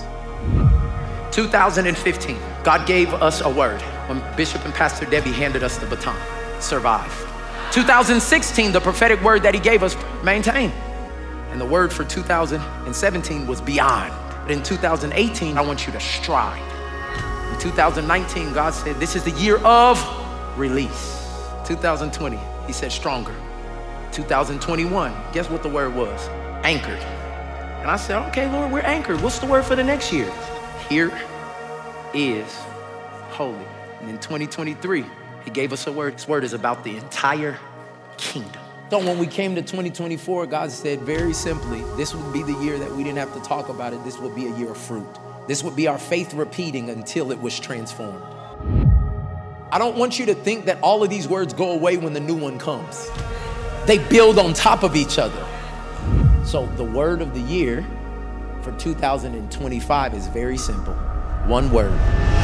2015, God gave us a word when Bishop and Pastor Debbie handed us the baton, survive. 2016, the prophetic word that he gave us, maintain. And the word for 2017 was beyond. But in 2018, I want you to stride. In 2019, God said, this is the year of release. 2020, he said stronger. 2021, guess what the word was? Anchored. And I said, okay, Lord, we're anchored. What's the word for the next year? Here is holy. And in 2023, he gave us a word. This word is about the entire kingdom. So when we came to 2024, God said very simply, this would be the year that we didn't have to talk about it. This would be a year of fruit. This would be our faith repeating until it was transformed. I don't want you to think that all of these words go away when the new one comes. They build on top of each other. So the word of the year for 2025 is very simple. One word.